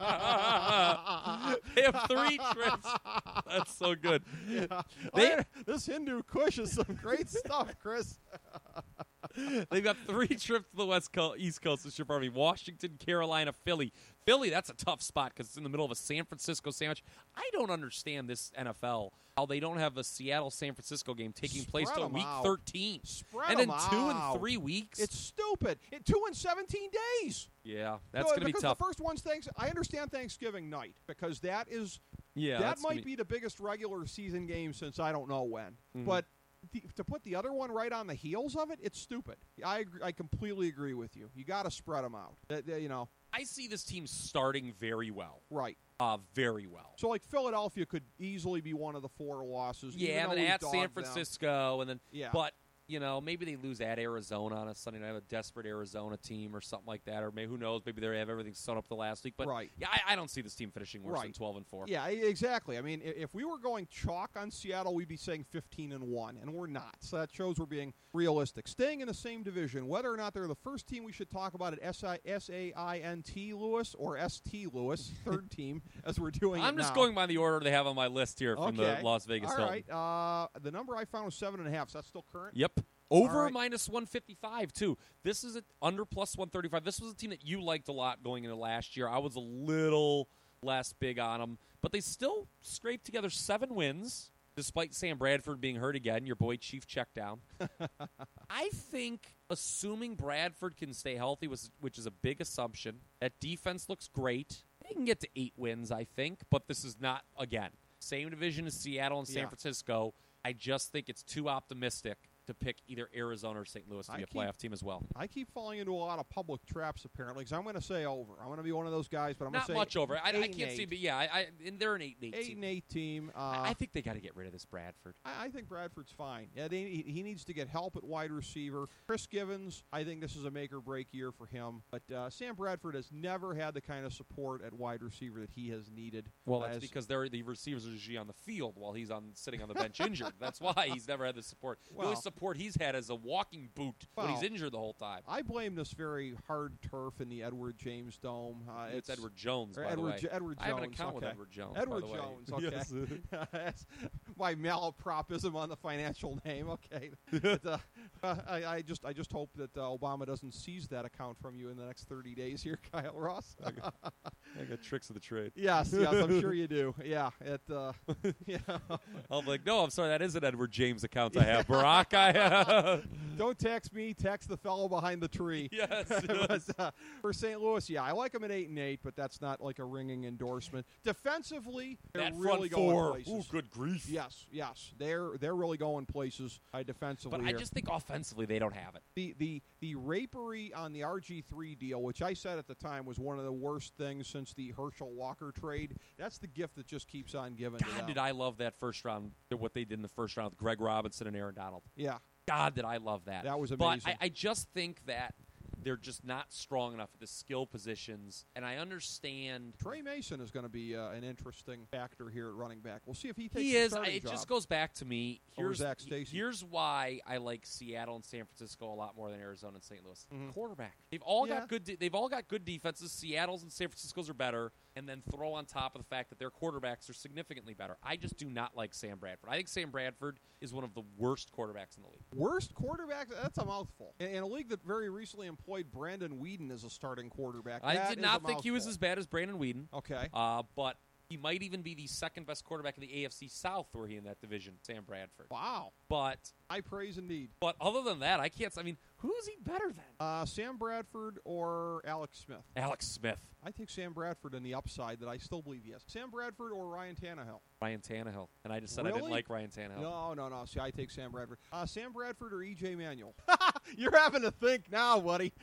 They have three trips. That's so good. Yeah. They- Oh, this Hindu Kush is some great stuff, Chris. They've got three trips to the West Coast, East Coast this year. Pardon me. Washington, Carolina, Philly. Philly, that's a tough spot because it's in the middle of a San Francisco sandwich. I don't understand this N F L, how they don't have a Seattle-San Francisco game taking place Spread till 'em week out. thirteen. Spread and in 'em two out. and three weeks? It's stupid. In two and seventeen days. yeah, that's No, going to be because tough. the first one's thanks. I understand Thanksgiving night because that is yeah, that that's gonna might be the biggest regular season game since I don't know when. Mhm. But the, to put the other one right on the heels of it, it's stupid. I agree, I completely agree with you. You got to spread them out. That- that, you know, I see this team starting very well. right. Uh, very well. So like Philadelphia could easily be one of the four losses. even Yeah, and though then we at San dogged them. Francisco, and then Yeah. but You know, maybe they lose at Arizona on a Sunday night, a desperate Arizona team or something like that, or maybe who knows? Maybe they have everything sewn up the last week. But Right. yeah, I, I don't see this team finishing worse Right. than twelve and four. Yeah, e- exactly. I mean, i- if we were going chalk on Seattle, we'd be saying fifteen and one, and we're not. So that shows we're being realistic. Staying in the same division, whether or not they're the first team we should talk about at S A I N T Lewis or S T Lewis, third team, as we're doing I'm it just now. going by the order they have on my list here from Okay. the Las Vegas All Hilton. right. Uh, the number I found was seven and a half. So that's still current. Yep. Over right. minus one fifty-five, too. This is a, under plus one thirty-five. This was a team that you liked a lot going into last year. I was a little less big on them. But they still scraped together seven wins, despite Sam Bradford being hurt again. Your boy Chief checked down. I think, assuming Bradford can stay healthy, which is a big assumption, that defense looks great. They can get to eight wins, I think. But this is not, again, same division as Seattle and San Yeah. Francisco. I just think it's too optimistic to pick either Arizona or Saint Louis to I be a keep- playoff team as well. I keep falling into a lot of public traps, apparently, because I'm going to say over. I'm going to be one of those guys, but I'm Not going to say much over. I, I eight and can't see, eight. but yeah, I, I, and they're an eight and eight, Eight team. and eight team. Uh, I I think they got to get rid of this Bradford. I, I think Bradford's fine. Yeah, they, he, he needs to get help at wide receiver. Chris Givens, I think this is a make or break year for him. But uh, Sam Bradford has never had the kind of support at wide receiver that he has needed. Well, that's as- because they're, the receivers are usually on the field while he's on sitting on the bench injured. That's why he's never had the support. the Well- only support he's had is a walking boot when he's Well, injured the whole time. I blame this very hard turf in the Edward James Dome. Uh, It's, Edward Jones, or by Edward, the way. Jo- Edward Jones. I have an account with okay. Edward Jones. Edward by the way. Jones, okay. Yes. That's my malapropism on the financial name. Okay, but, uh, uh, I, I just I just hope that uh, Obama doesn't seize that account from you in the next thirty days here, Kyle Ross. I got tricks of the trade. yes, yes, I'm sure you do. Yeah, it. Uh, yeah. I'm like, no, I'm sorry, that is an Edward James account I have. Barack, I Don't text me. Text the fellow behind the tree. Yes. But, uh, for Saint Louis, yeah, I like them at eight and eight, but that's not like a ringing endorsement. Defensively, they're that really front going four. places. Ooh, good grief. Yes, yes, they're they're really going places uh, defensively. But I here. just think offensively they don't have it. the the the rapery on the R G three deal, which I said at the time was one of the worst things since the Herschel Walker trade. That's the gift that just keeps on giving. to God, them. did I love that first round, what they did in the first round with Greg Robinson and Aaron Donald. Yeah, God, did I love that. That was But amazing. I, I just think that they're just not strong enough at the skill positions, and I understand Trey Mason is going to be uh, an interesting factor here at running back. We'll see if he takes. he the is. starting It job. just goes back to me. Or Here's, Zach Stacy. here's why I like Seattle and San Francisco a lot more than Arizona and Saint Louis. Mhm. Quarterback. They've all Yeah. got good. De- they've all got good defenses. Seattle's and San Francisco's are better, and then throw on top of the fact that their quarterbacks are significantly better. I just do not like Sam Bradford. I think Sam Bradford is one of the worst quarterbacks in the league. Worst quarterback? That's a mouthful. In, in a league that very recently employed Brandon Whedon as a starting quarterback. I that did is not a think he was mouthful. as bad as Brandon Whedon. Okay. Uh, but he might even be the second best quarterback in the A F C South, were he in that division, Sam Bradford. Wow. But High praise indeed. but other than that, I can't. I mean, who is he better than? Uh, Sam Bradford or Alex Smith? Alex Smith, I take Sam Bradford in the upside that I still believe he has. Sam Bradford or Ryan Tannehill? Ryan Tannehill, and I just said I didn't Really? like Ryan Tannehill. No, no, no. See, I take Sam Bradford. Uh, Sam Bradford or E J Manuel? You're having to think now, buddy.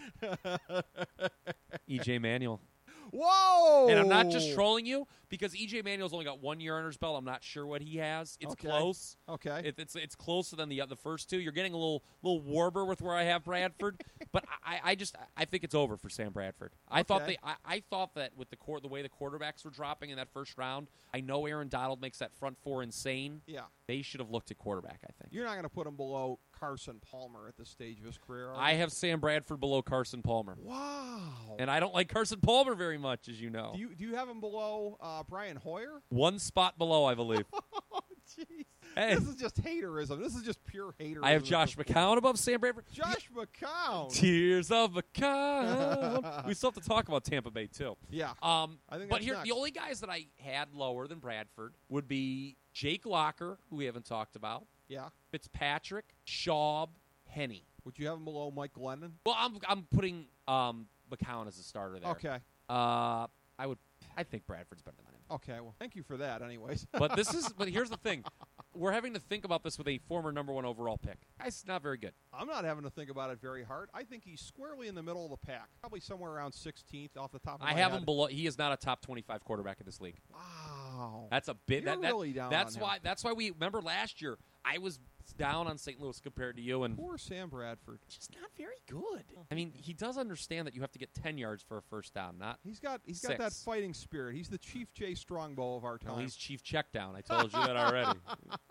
E J Manuel, Whoa! and I'm not just trolling you because E J Manuel's only got one year under his belt. I'm not sure what he has. It's Okay. close. Okay. It, it's it's closer than the the first two. You're getting a little little Warber with where I have Bradford, but I, I just I think it's over for Sam Bradford. I thought Okay. they I, I thought that with the court the way the quarterbacks were dropping in that first round, I know Aaron Donald makes that front four insane. Yeah. They should have looked at quarterback. I think You're not going to put him below Carson Palmer at this stage of his career. are I you? have Sam Bradford below Carson Palmer, Wow. and I don't like Carson Palmer very much, as you know. do you do you have him below uh, Brian Hoyer? One spot below, I believe. Oh, jeez. Hey. This is just haterism. This is just pure haterism. I have Josh McCown above Sam Bradford. Josh McCown. Tears of McCown. We still have to talk about Tampa Bay too. Yeah. Um, I think but that's here, next. the only guys that I had lower than Bradford would be Jake Locker, who we haven't talked about, Yeah. Fitzpatrick, Schaub, Henney. Would you have him below Mike Glennon? Well, I'm I'm putting um, McCown as a starter there. Okay. Uh, I would. I think Bradford's better than him. Okay. Well, thank you for that. Anyways. But this is. But here's the thing: we're having to think about this with a former number one overall pick. Guy's not very good. I'm not having to think about it very hard. I think he's squarely in the middle of the pack, probably somewhere around sixteenth off the top of my I have head. him below. He is not a top twenty-five quarterback in this league. Wow. That's a bit. You're that, that- really down That's on why. him. That's why we remember last year. I was down on Saint Louis compared to you, and Poor Sam Bradford. just not very good. I mean, he does understand that you have to get ten yards for a first down, not He's got he's Six. got that fighting spirit. He's the Chief Jay Strongbow of our time. no, he's chief check down. I told you that already.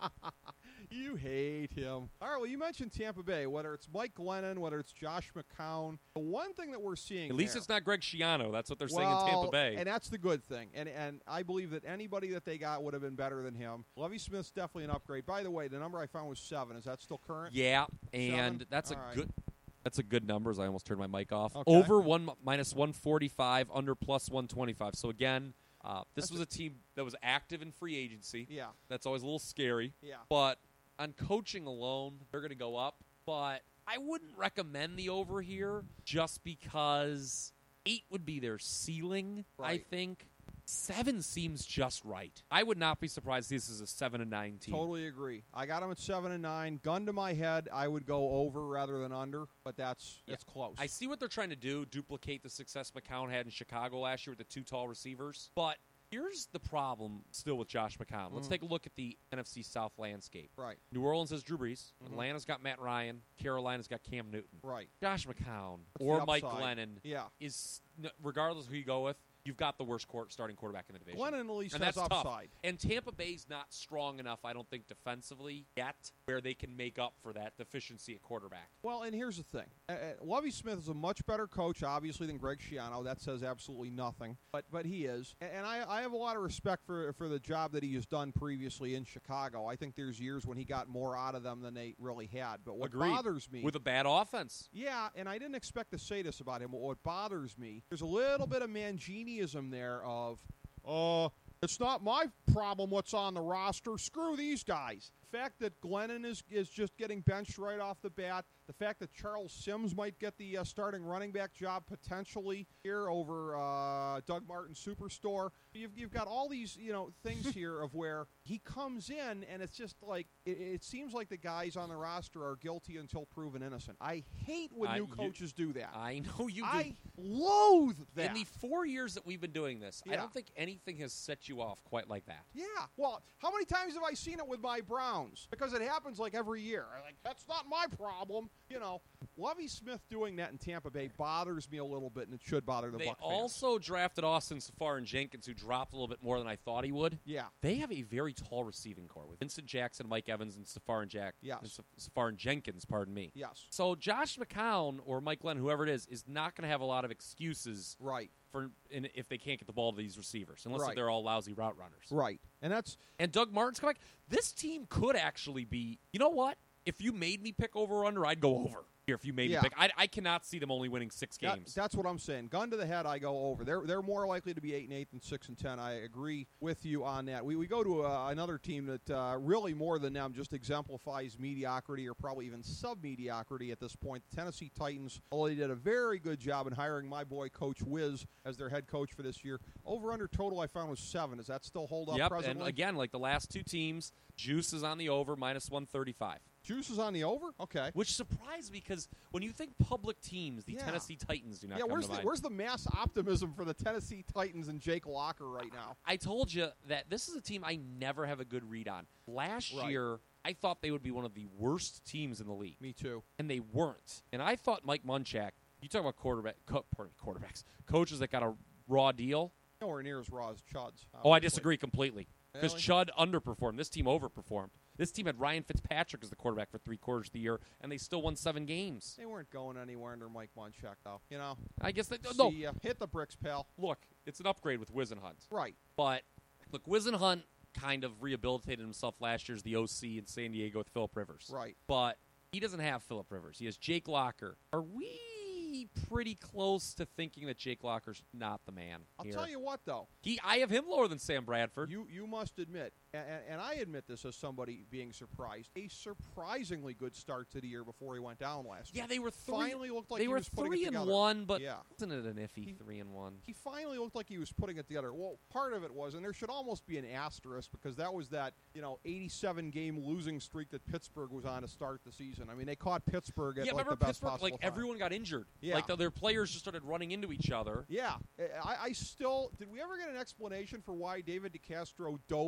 You hate him. All right, well, you mentioned Tampa Bay, whether it's Mike Glennon, whether it's Josh McCown. The one thing that we're seeing At least there, it's not Greg Schiano. That's what they're saying well, in Tampa Bay. And that's the good thing. And and I believe that anybody that they got would have been better than him. Lovie Smith's definitely an upgrade. By the way, the number I found was seven. Is that still current? Yeah, and Seven? that's a All right. good. That's a good number. As I almost turned my mic off. Okay. Over one minus one forty five, under plus one twenty five. So again, uh, this That's was a team that was active in free agency. Yeah. That's always a little scary. Yeah. But on coaching alone, they're going to go up. But I wouldn't recommend the over here just because eight would be their ceiling, I Right. think. Seven seems just right. I would not be surprised this is a seven and nine team. Totally agree. I got him at seven and nine. Gun to my head, I would go over rather than under, but that's Yeah. that's close. I see what they're trying to do, duplicate the success McCown had in Chicago last year with the two tall receivers. But here's the problem still with Josh McCown. Let's Mm. take a look at the N F C South landscape. Right. New Orleans has Drew Brees. Mhm. Atlanta's got Matt Ryan. Carolina's got Cam Newton. Right. Josh McCown What's or the Mike upside? Glennon Yeah. is, regardless of who you go with, you've got the worst court, starting quarterback in the division. Glennon at least And has that's tough. upside. And Tampa Bay's not strong enough, I don't think, defensively yet, where they can make up for that deficiency at quarterback. Well, and here's the thing. Uh, uh, Lovie Smith is a much better coach, obviously, than Greg Schiano. That says absolutely nothing, but but he is. And, and I, I have a lot of respect for for the job that he has done previously in Chicago. I think there's years when he got more out of them than they really had. But what Agreed. bothers me... With a bad offense. Yeah, and I didn't expect to say this about him, but what bothers me, there's a little bit of Manginiism there of, uh, it's not my problem what's on the roster. Screw these guys. The fact that Glennon is, is just getting benched right off the bat, the fact that Charles Sims might get the uh, starting running back job potentially here over uh, Doug Martin Superstore. You've, you've got all these, you know, things here of where he comes in and it's just like, it, it seems like the guys on the roster are guilty until proven innocent. I hate when I- new you- coaches do that. I know you do. I loathe that. In the four years that we've been doing this, I Yeah. don't think anything has set you off quite like that. Yeah. Well, how many times have I seen it with my Browns? Because it happens like every year. I'm like, that's not my problem. You know, Lovie Smith doing that in Tampa Bay bothers me a little bit, and it should bother the They Buck fans. also drafted Austin Safar and Jenkins, who dropped a little bit more than I thought he would. Yeah. They have a very tall receiving core with Vincent Jackson, Mike Evans, and Safar and Jack. Yes. and Sa- Safar and Jenkins, pardon me. Yes. So Josh McCown or Mike Glenn, whoever it is, is not going to have a lot of excuses Right. for in, if they can't get the ball to these receivers, unless Right. they're all lousy route runners. Right. And that's And Doug Martin's coming back. This team could actually be. You know what? If you made me pick over or under, I'd go over. Here, if you made Yeah. me pick, I, I cannot see them only winning six that- games. that's what I'm saying. Gun to the head, I go over. They're they're more likely to be eight and eight than six and ten. I agree with you on that. We we go to uh, another team that uh, really more than them just exemplifies mediocrity or probably even sub mediocrity at this point. The Tennessee Titans, although they did a very good job in hiring my boy Coach Wiz as their head coach for this year. Over under total I found was seven. Does that still hold up Yep, presently? and again, like the last two teams, Juice is on the over, minus one thirty-five. Juice is on the over. Okay. Which surprised me because when you think public teams, the Yeah. Tennessee Titans do not Yeah, come where's to the mind. where's the mass optimism for the Tennessee Titans and Jake Locker right now? I told you that this is a team I never have a good read on. Last Right. year, I thought they would be one of the worst teams in the league, Me too. and they weren't. And I thought Mike Munchak, you talk about quarterback, co- pardon me, quarterbacks, coaches that got a raw deal. Nowhere near as raw as Chud's. Oh, I obviously. disagree completely. Because Really? Chud underperformed. This team overperformed. This team had Ryan Fitzpatrick as the quarterback for three quarters of the year, and they still won seven games. They weren't going anywhere under Mike Munchak, though. You know, I guess they no. See ya. Hit the bricks, pal. Look, it's an upgrade with Wisenhunt. Right. But look, Wisenhunt kind of rehabilitated himself last year as the O C in San Diego with Phillip Rivers. Right. But he doesn't have Phillip Rivers. He has Jake Locker. Are we pretty close to thinking that Jake Locker's not the man I'll here? tell you what, though. He, I have him lower than Sam Bradford. You you must admit, and, and I admit this as somebody being surprised, a surprisingly good start to the year before he went down last year. yeah, they were three. Finally looked like they he were was putting three it and together. one, but Yeah. isn't it an iffy He- three and one? He finally looked like he was putting it together. Well, part of it was, and there should almost be an asterisk because that was that, you know, eighty-seven game losing streak that Pittsburgh was on to start the season. I mean, they caught Pittsburgh at Yeah, like remember the best Pittsburgh? possible Like time. everyone got injured. Yeah. Like the, their players just started running into each other. Yeah, I, I still did. We ever get an explanation for why David DeCastro dove into the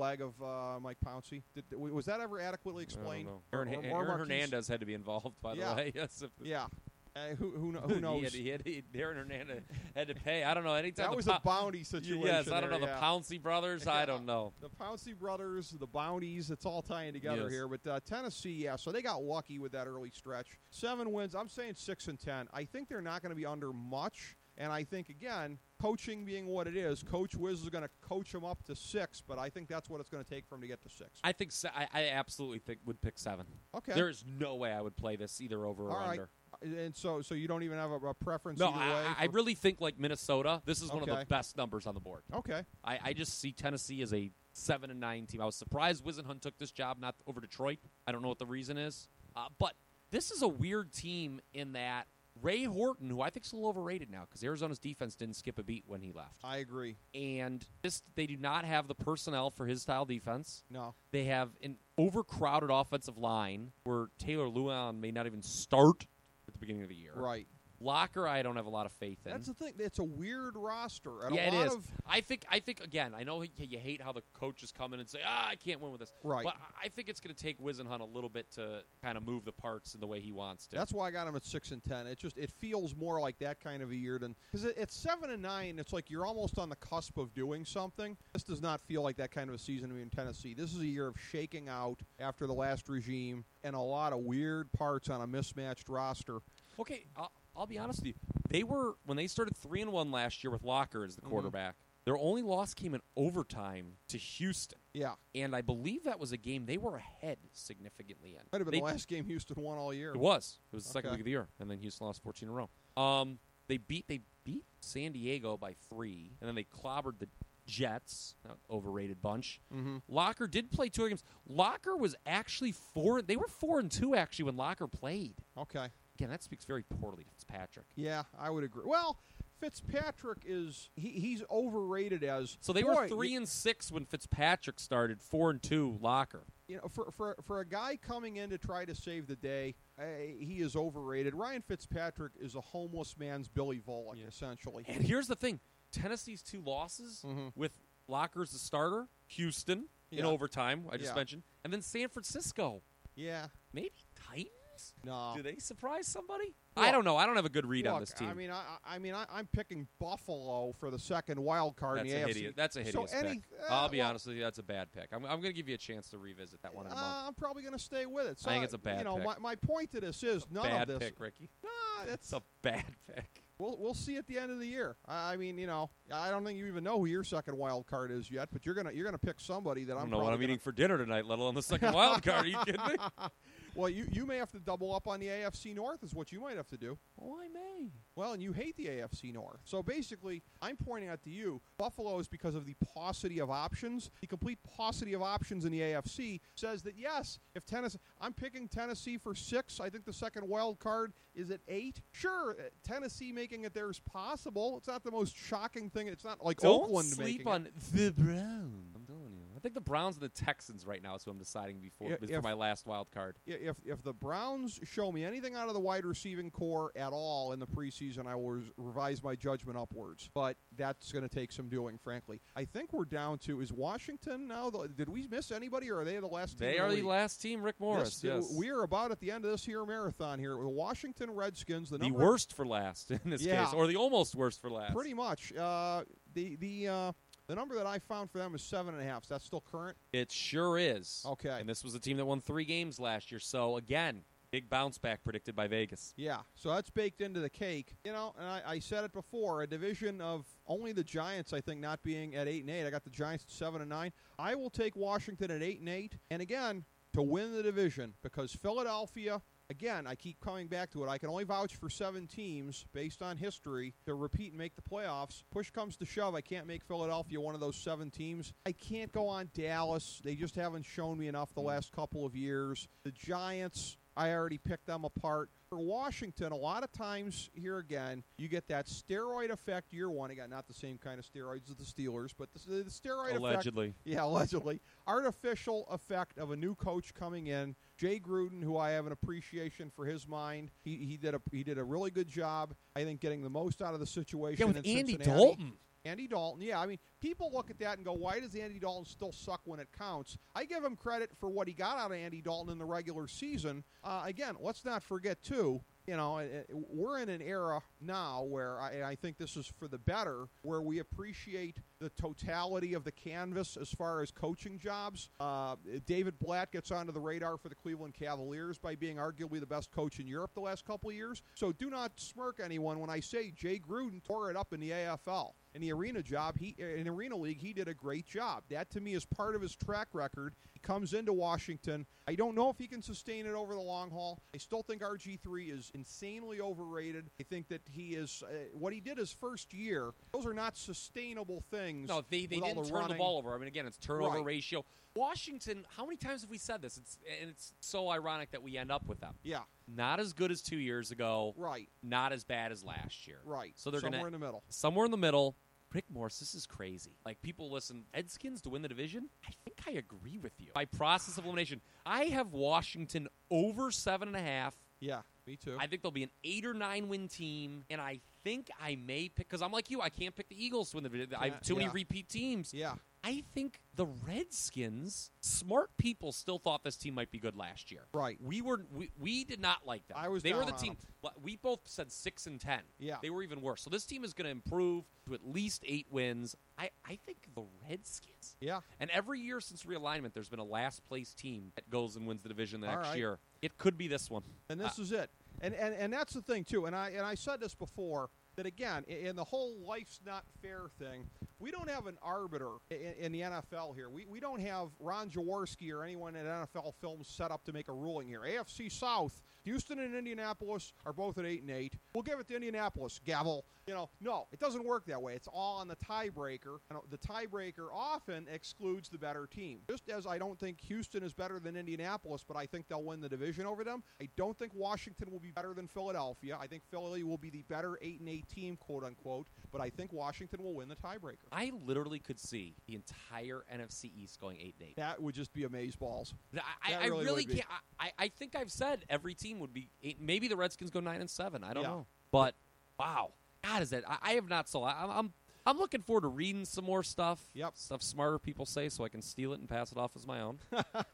leg of uh, Mike Pouncey? Did, was that ever adequately explained? Aaron, Or- or Aaron Marquise- Hernandez had to be involved, by Yeah. the way. Yes, if the- Yeah. Uh, who who, kno- who knows? he had, he had, he, Aaron Hernandez had to pay. I don't know. Anytime that the was Pou- a bounty situation. Yes, I don't there, know. yeah. The Pouncey brothers, I don't know. The Pouncey brothers, the Bounties, it's all tying together Yes. here. But uh, Tennessee, yeah, so they got lucky with that early stretch. Seven wins. I'm saying six and ten. I think they're not going to be under much. And I think, again, coaching being what it is, Coach Wiz is going to coach them up to six, but I think that's what it's going to take for him to get to six. I think se- I, I absolutely think would pick seven. Okay. There is no way I would play this either over or All right. under. And so so you don't even have a, a preference No, either way? I, I for- really think like Minnesota. This is one of Okay. the best numbers on the board. Okay. I, I just see Tennessee as a seven and nine team. I was surprised Wisenhunt took this job, not over Detroit. I don't know what the reason is, uh, but this is a weird team in that Ray Horton, who I think is a little overrated now because Arizona's defense didn't skip a beat when he left, I agree. and this they do not have the personnel for his style defense. No. They have an overcrowded offensive line where Taylor Luan may not even start at the beginning of the year. Right. Locker, I don't have a lot of faith in. That's the thing. It's a weird roster. And yeah, a lot it is. Of, I think. I think again. I know you hate how the coaches come in and say, "Ah, I can't win with this." Right. But I think it's going to take Wisenhunt a little bit to kind of move the parts in the way he wants to. That's why I got him at six and ten. It just it feels more like that kind of a year than because it, it's seven and nine. It's like you're almost on the cusp of doing something. This does not feel like that kind of a season to me in Tennessee. This is a year of shaking out after the last regime and a lot of weird parts on a mismatched roster. Okay, I'll, I'll be honest with you. They were when they started three and one last year with Locker as the Mhm. quarterback. Their only loss came in overtime to Houston, Yeah, and I believe that was a game they were ahead significantly in. might have been They- the last game Houston won all year. It was. It was the second Okay. week of the year, and then Houston lost fourteen in a row. Um, they beat they beat San Diego by three, and then they clobbered the Jets, an overrated bunch. Mm-hmm. Locker did play two other games. Locker was actually four. They were four and two actually when Locker played. Okay. Again, that speaks very poorly to Fitzpatrick. Yeah, I would agree. Well, Fitzpatrick is he, he's overrated as So they boy, were three and six when Fitzpatrick started. Four and two Locker. You know, for for for a guy coming in to try to save the day, uh, he is overrated. Ryan Fitzpatrick is a homeless man's Billy Volek, Yeah. essentially. And here's the thing: Tennessee's two losses Mhm. with Locker as the starter, Houston in Yeah. overtime, I just Yeah. mentioned, and then San Francisco. Yeah, Maybe Titans? no. Do they surprise somebody? Well, I don't know. I don't have a good read Look, on this team. I mean, I, I I mean, I, I'm picking Buffalo for the second wild card that's in the a A F C. hideous. That's a hideous so any, pick. uh, I'll be well, honest with you. That's a bad pick. I'm, I'm going to give you a chance to revisit that one in a Uh, month. I'm probably going to stay with it. So, I think it's a bad You know, pick. my, my point to this is none Bad of this. pick, Ricky. Nah, It's that's a bad pick. We'll we'll see at the end of the year. I I mean, you know, I don't think you even know who your second wild card is yet, but you're gonna you're gonna pick somebody that I I'm don't know what I'm probably eating for dinner tonight, let alone the second wild card. Are you kidding me? gonna- Well, you you may have to double up on the A F C North is what you might have to do. Oh, I may. Well, and you hate the A F C North. So basically, I'm pointing out to you, Buffalo is because of the paucity of options. The complete paucity of options in the A F C says that, yes, if Tennessee, I'm picking Tennessee for six. I think the second wild card is at eight. Sure, uh, Tennessee making it there is possible. It's not the most shocking thing. It's not like Don't Oakland sleep making on it. the Browns. I'm telling you. I think the Browns and the Texans right now is who I'm deciding before Yeah, for if- my last wild card. Yeah, If if the Browns show me anything out of the wide receiving core at all in the preseason, I will res- revise my judgment upwards. But that's going to take some doing, frankly. I think we're down to is Washington now. The, did we miss anybody, or are they the last team? They in are the the league? last team, Rick Morris. Yes, Yes. we are about at the end of this here marathon here. The Washington Redskins, the, the number, worst for last in this Yeah. case, or the almost worst for last. pretty much. Uh, the the uh, the number that I found for them is seven and a half. Is that still current? It sure is. Okay. And this was a team that won three games last year. So, again, big bounce back predicted by Vegas. Yeah, so that's baked into the cake. You know, and I, I said it before, a division of only the Giants, I think, not being at eight and eight. I got the Giants at seven and nine. I will take Washington at eight and eight. And again, to win the division, because Philadelphia, again, I keep coming back to it. I can only vouch for seven teams based on history to repeat and make the playoffs. Push comes to shove, I can't make Philadelphia one of those seven teams. I can't go on Dallas. They just haven't shown me enough the last couple of years. The Giants, I already picked them apart. For Washington, a lot of times, here again, you get that steroid effect year one. Again, not the same kind of steroids as the Steelers, but the, the steroid effect. Allegedly. Yeah, allegedly. Artificial effect of a new coach coming in. Jay Gruden, who I have an appreciation for his mind. He, he did a he did a really good job, I think, getting the most out of the situation Yeah, with in Andy Cincinnati. Dalton. Andy Dalton, yeah. I mean, people look at that and go, why does Andy Dalton still suck when it counts? I give him credit for what he got out of Andy Dalton in the regular season. Uh, again, let's not forget, too, you know, we're in an era now where I, I think this is for the better, where we appreciate the totality of the canvas as far as coaching jobs. Uh, David Blatt gets onto the radar for the Cleveland Cavaliers by being arguably the best coach in Europe the last couple of years. So do not smirk anyone when I say Jay Gruden tore it up in the A F L. In the arena job, he in Arena League, he did a great job. That, to me, is part of his track record. He comes into Washington. I don't know if he can sustain it over the long haul. I still think R G three is insanely overrated. I think that he is uh, what he did his first year. Those are not sustainable things. No, they, they with all didn't the turn running. the ball over. I mean, again, it's turnover Right. ratio. Washington, how many times have we said this? It's and it's so ironic that we end up with them. Yeah, Not as good as two years ago. right, Not as bad as last year. right. So they're somewhere gonna, in the middle. Somewhere in the middle. Rick Morris, this is crazy. Like, people listen, Redskins to win the division? I think I agree with you. By process of elimination, I have Washington over seven and a half. Yeah, me too. I think they'll be an eight or nine win team, and I think I may pick, because I'm like you, I can't pick the Eagles to win the division. I have too Yeah. many repeat teams. yeah, I think the Redskins, smart people still thought this team might be good last year. right. We were we, we did not like them. I was they were down the on team. We both said six and ten. Yeah. They were even worse. So this team is going to improve to at least eight wins. I, I think the Redskins. Yeah. And every year since realignment, there's been a last place team that goes and wins the division the All next right. year. It could be this one. And this Uh, is it. And, and and that's the thing too. And I and I said this before, that again, in, in the whole life's not fair thing, we don't have an arbiter in, in the N F L here. We we don't have Ron Jaworski or anyone at N F L Films set up to make a ruling here. A F C South, Houston and Indianapolis are both at eight and eight. We'll give it to Indianapolis. Gavel. You know, no, it doesn't work that way. It's all on the tiebreaker. You know, the tiebreaker often excludes the better team. Just as I don't think Houston is better than Indianapolis, but I think they'll win the division over them. I don't think Washington will be better than Philadelphia. I think Philly will be the better eight and eight team, quote unquote. But I think Washington will win the tiebreaker. I literally could see the entire N F C East going eight and eight. That would just be amazeballs. I, That I really really would be. can't. I, I think I've said every team would be eight. Maybe the Redskins go nine and seven. I don't Yeah. know. But wow, God, is that? I, I have not. So I, I'm I'm looking forward to reading some more stuff. Yep. Stuff smarter people say, so I can steal it and pass it off as my own.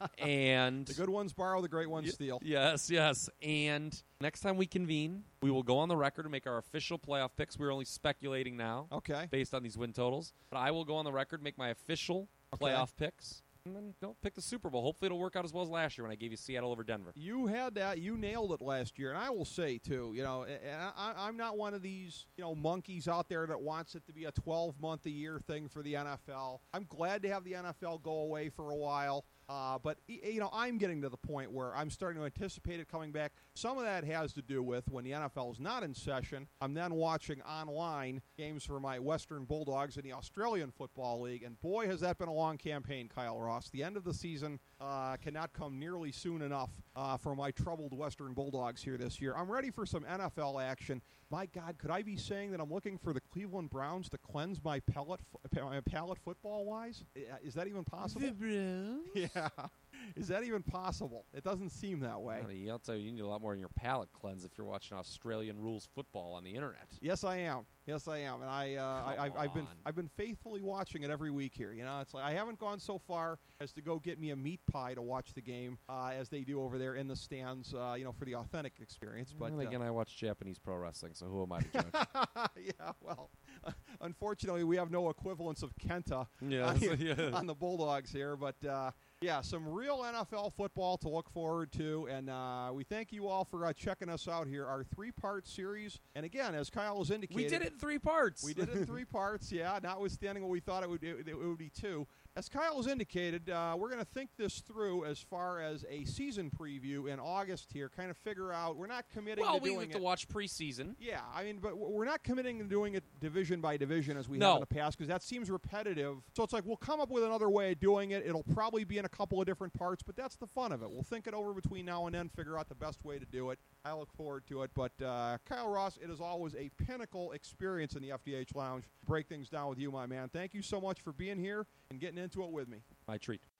and The good ones borrow, the great ones Y- steal. Yes, yes. And next time we convene, we will go on the record and make our official playoff picks. We're only speculating now Okay. based on these win totals. But I will go on the record, make my official Okay. playoff picks, and then you know, pick the Super Bowl. Hopefully it'll work out as well as last year when I gave you Seattle over Denver. You had that. You nailed it last year. And I will say, too, you know, and I, I'm not one of these, you know, monkeys out there that wants it to be a twelve-month-a-year thing for the N F L. I'm glad to have the N F L go away for a while. Uh, but, you know, I'm getting to the point where I'm starting to anticipate it coming back. Some of that has to do with when the N F L is not in session, I'm then watching online games for my Western Bulldogs in the Australian Football League. And, boy, has that been a long campaign, Kyle Ross. The end of the season uh, cannot come nearly soon enough uh, for my troubled Western Bulldogs here this year. I'm ready for some N F L action. My God, could I be saying that I'm looking for the Cleveland Browns to cleanse my palate, my palate football-wise? Is that even possible? Yeah. Is that even possible? It doesn't seem that way. Honey, I'll tell you, you need a lot more in your palate cleanse if you're watching Australian rules football on the internet. Yes, I am. Yes, I am, and I, uh, I, Come I I've been, on. I've been faithfully watching it every week here. You know, it's like I haven't gone so far as to go get me a meat pie to watch the game, uh, as they do over there in the stands. Uh, you know, for the authentic experience. But Well, uh, again, I watch Japanese pro wrestling, so who am I to judge? yeah, well, uh, unfortunately, we have no equivalence of Kenta Yeah, uh, so, yeah. on the Bulldogs here, but. Uh, Yeah, some real N F L football to look forward to, and uh, we thank you all for uh, checking us out here. Our three-part series, and again, as Kyle has indicated, We did it in three parts. We did it in three parts, yeah, notwithstanding what we thought it would, it, it would be two. As Kyle has indicated, uh, we're going to think this through as far as a season preview in August here, kind of figure out, we're not committing Well, to we doing have it. to watch preseason. Yeah, I mean, but we're not committing to doing it division by division as we No. have in the past because that seems repetitive. So it's like we'll come up with another way of doing it. It'll probably be in a couple of different parts, but that's the fun of it. We'll think it over between now and then, figure out the best way to do it. I look forward to it. But uh, Kyle Ross, it is always a pinnacle experience in the F D H Lounge. Break things down with you, my man. Thank you so much for being here and getting into it with me. My treat.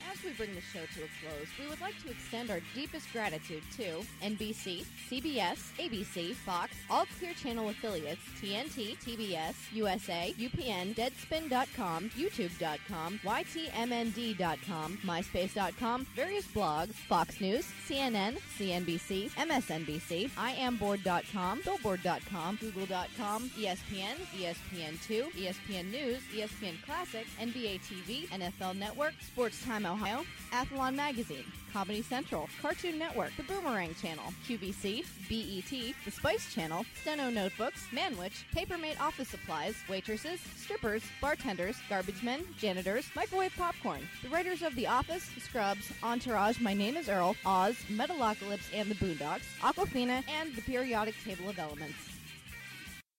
As we bring the show to a close, we would like to extend our deepest gratitude to N B C, C B S, A B C, Fox, all Clear Channel affiliates, T N T, T B S, U S A, U P N, Deadspin dot com, YouTube dot com, Y T M N D dot com, MySpace dot com, various blogs, Fox News, C N N, C N B C, M S N B C, I am board dot com, Billboard dot com, Google dot com, E S P N, E S P N two, E S P N News, E S P N Classic, N B A T V, N F L Network, Sports Time Ohio, Athlon Magazine, Comedy Central, Cartoon Network, The Boomerang Channel, Q V C, B E T, The Spice Channel, Steno Notebooks, Manwich, Papermate Office Supplies, waitresses, strippers, bartenders, garbage men, janitors, microwave popcorn, the writers of The Office, Scrubs, Entourage, My Name is Earl, Oz, Metalocalypse and the Boondocks, Aquafina, and the Periodic Table of Elements.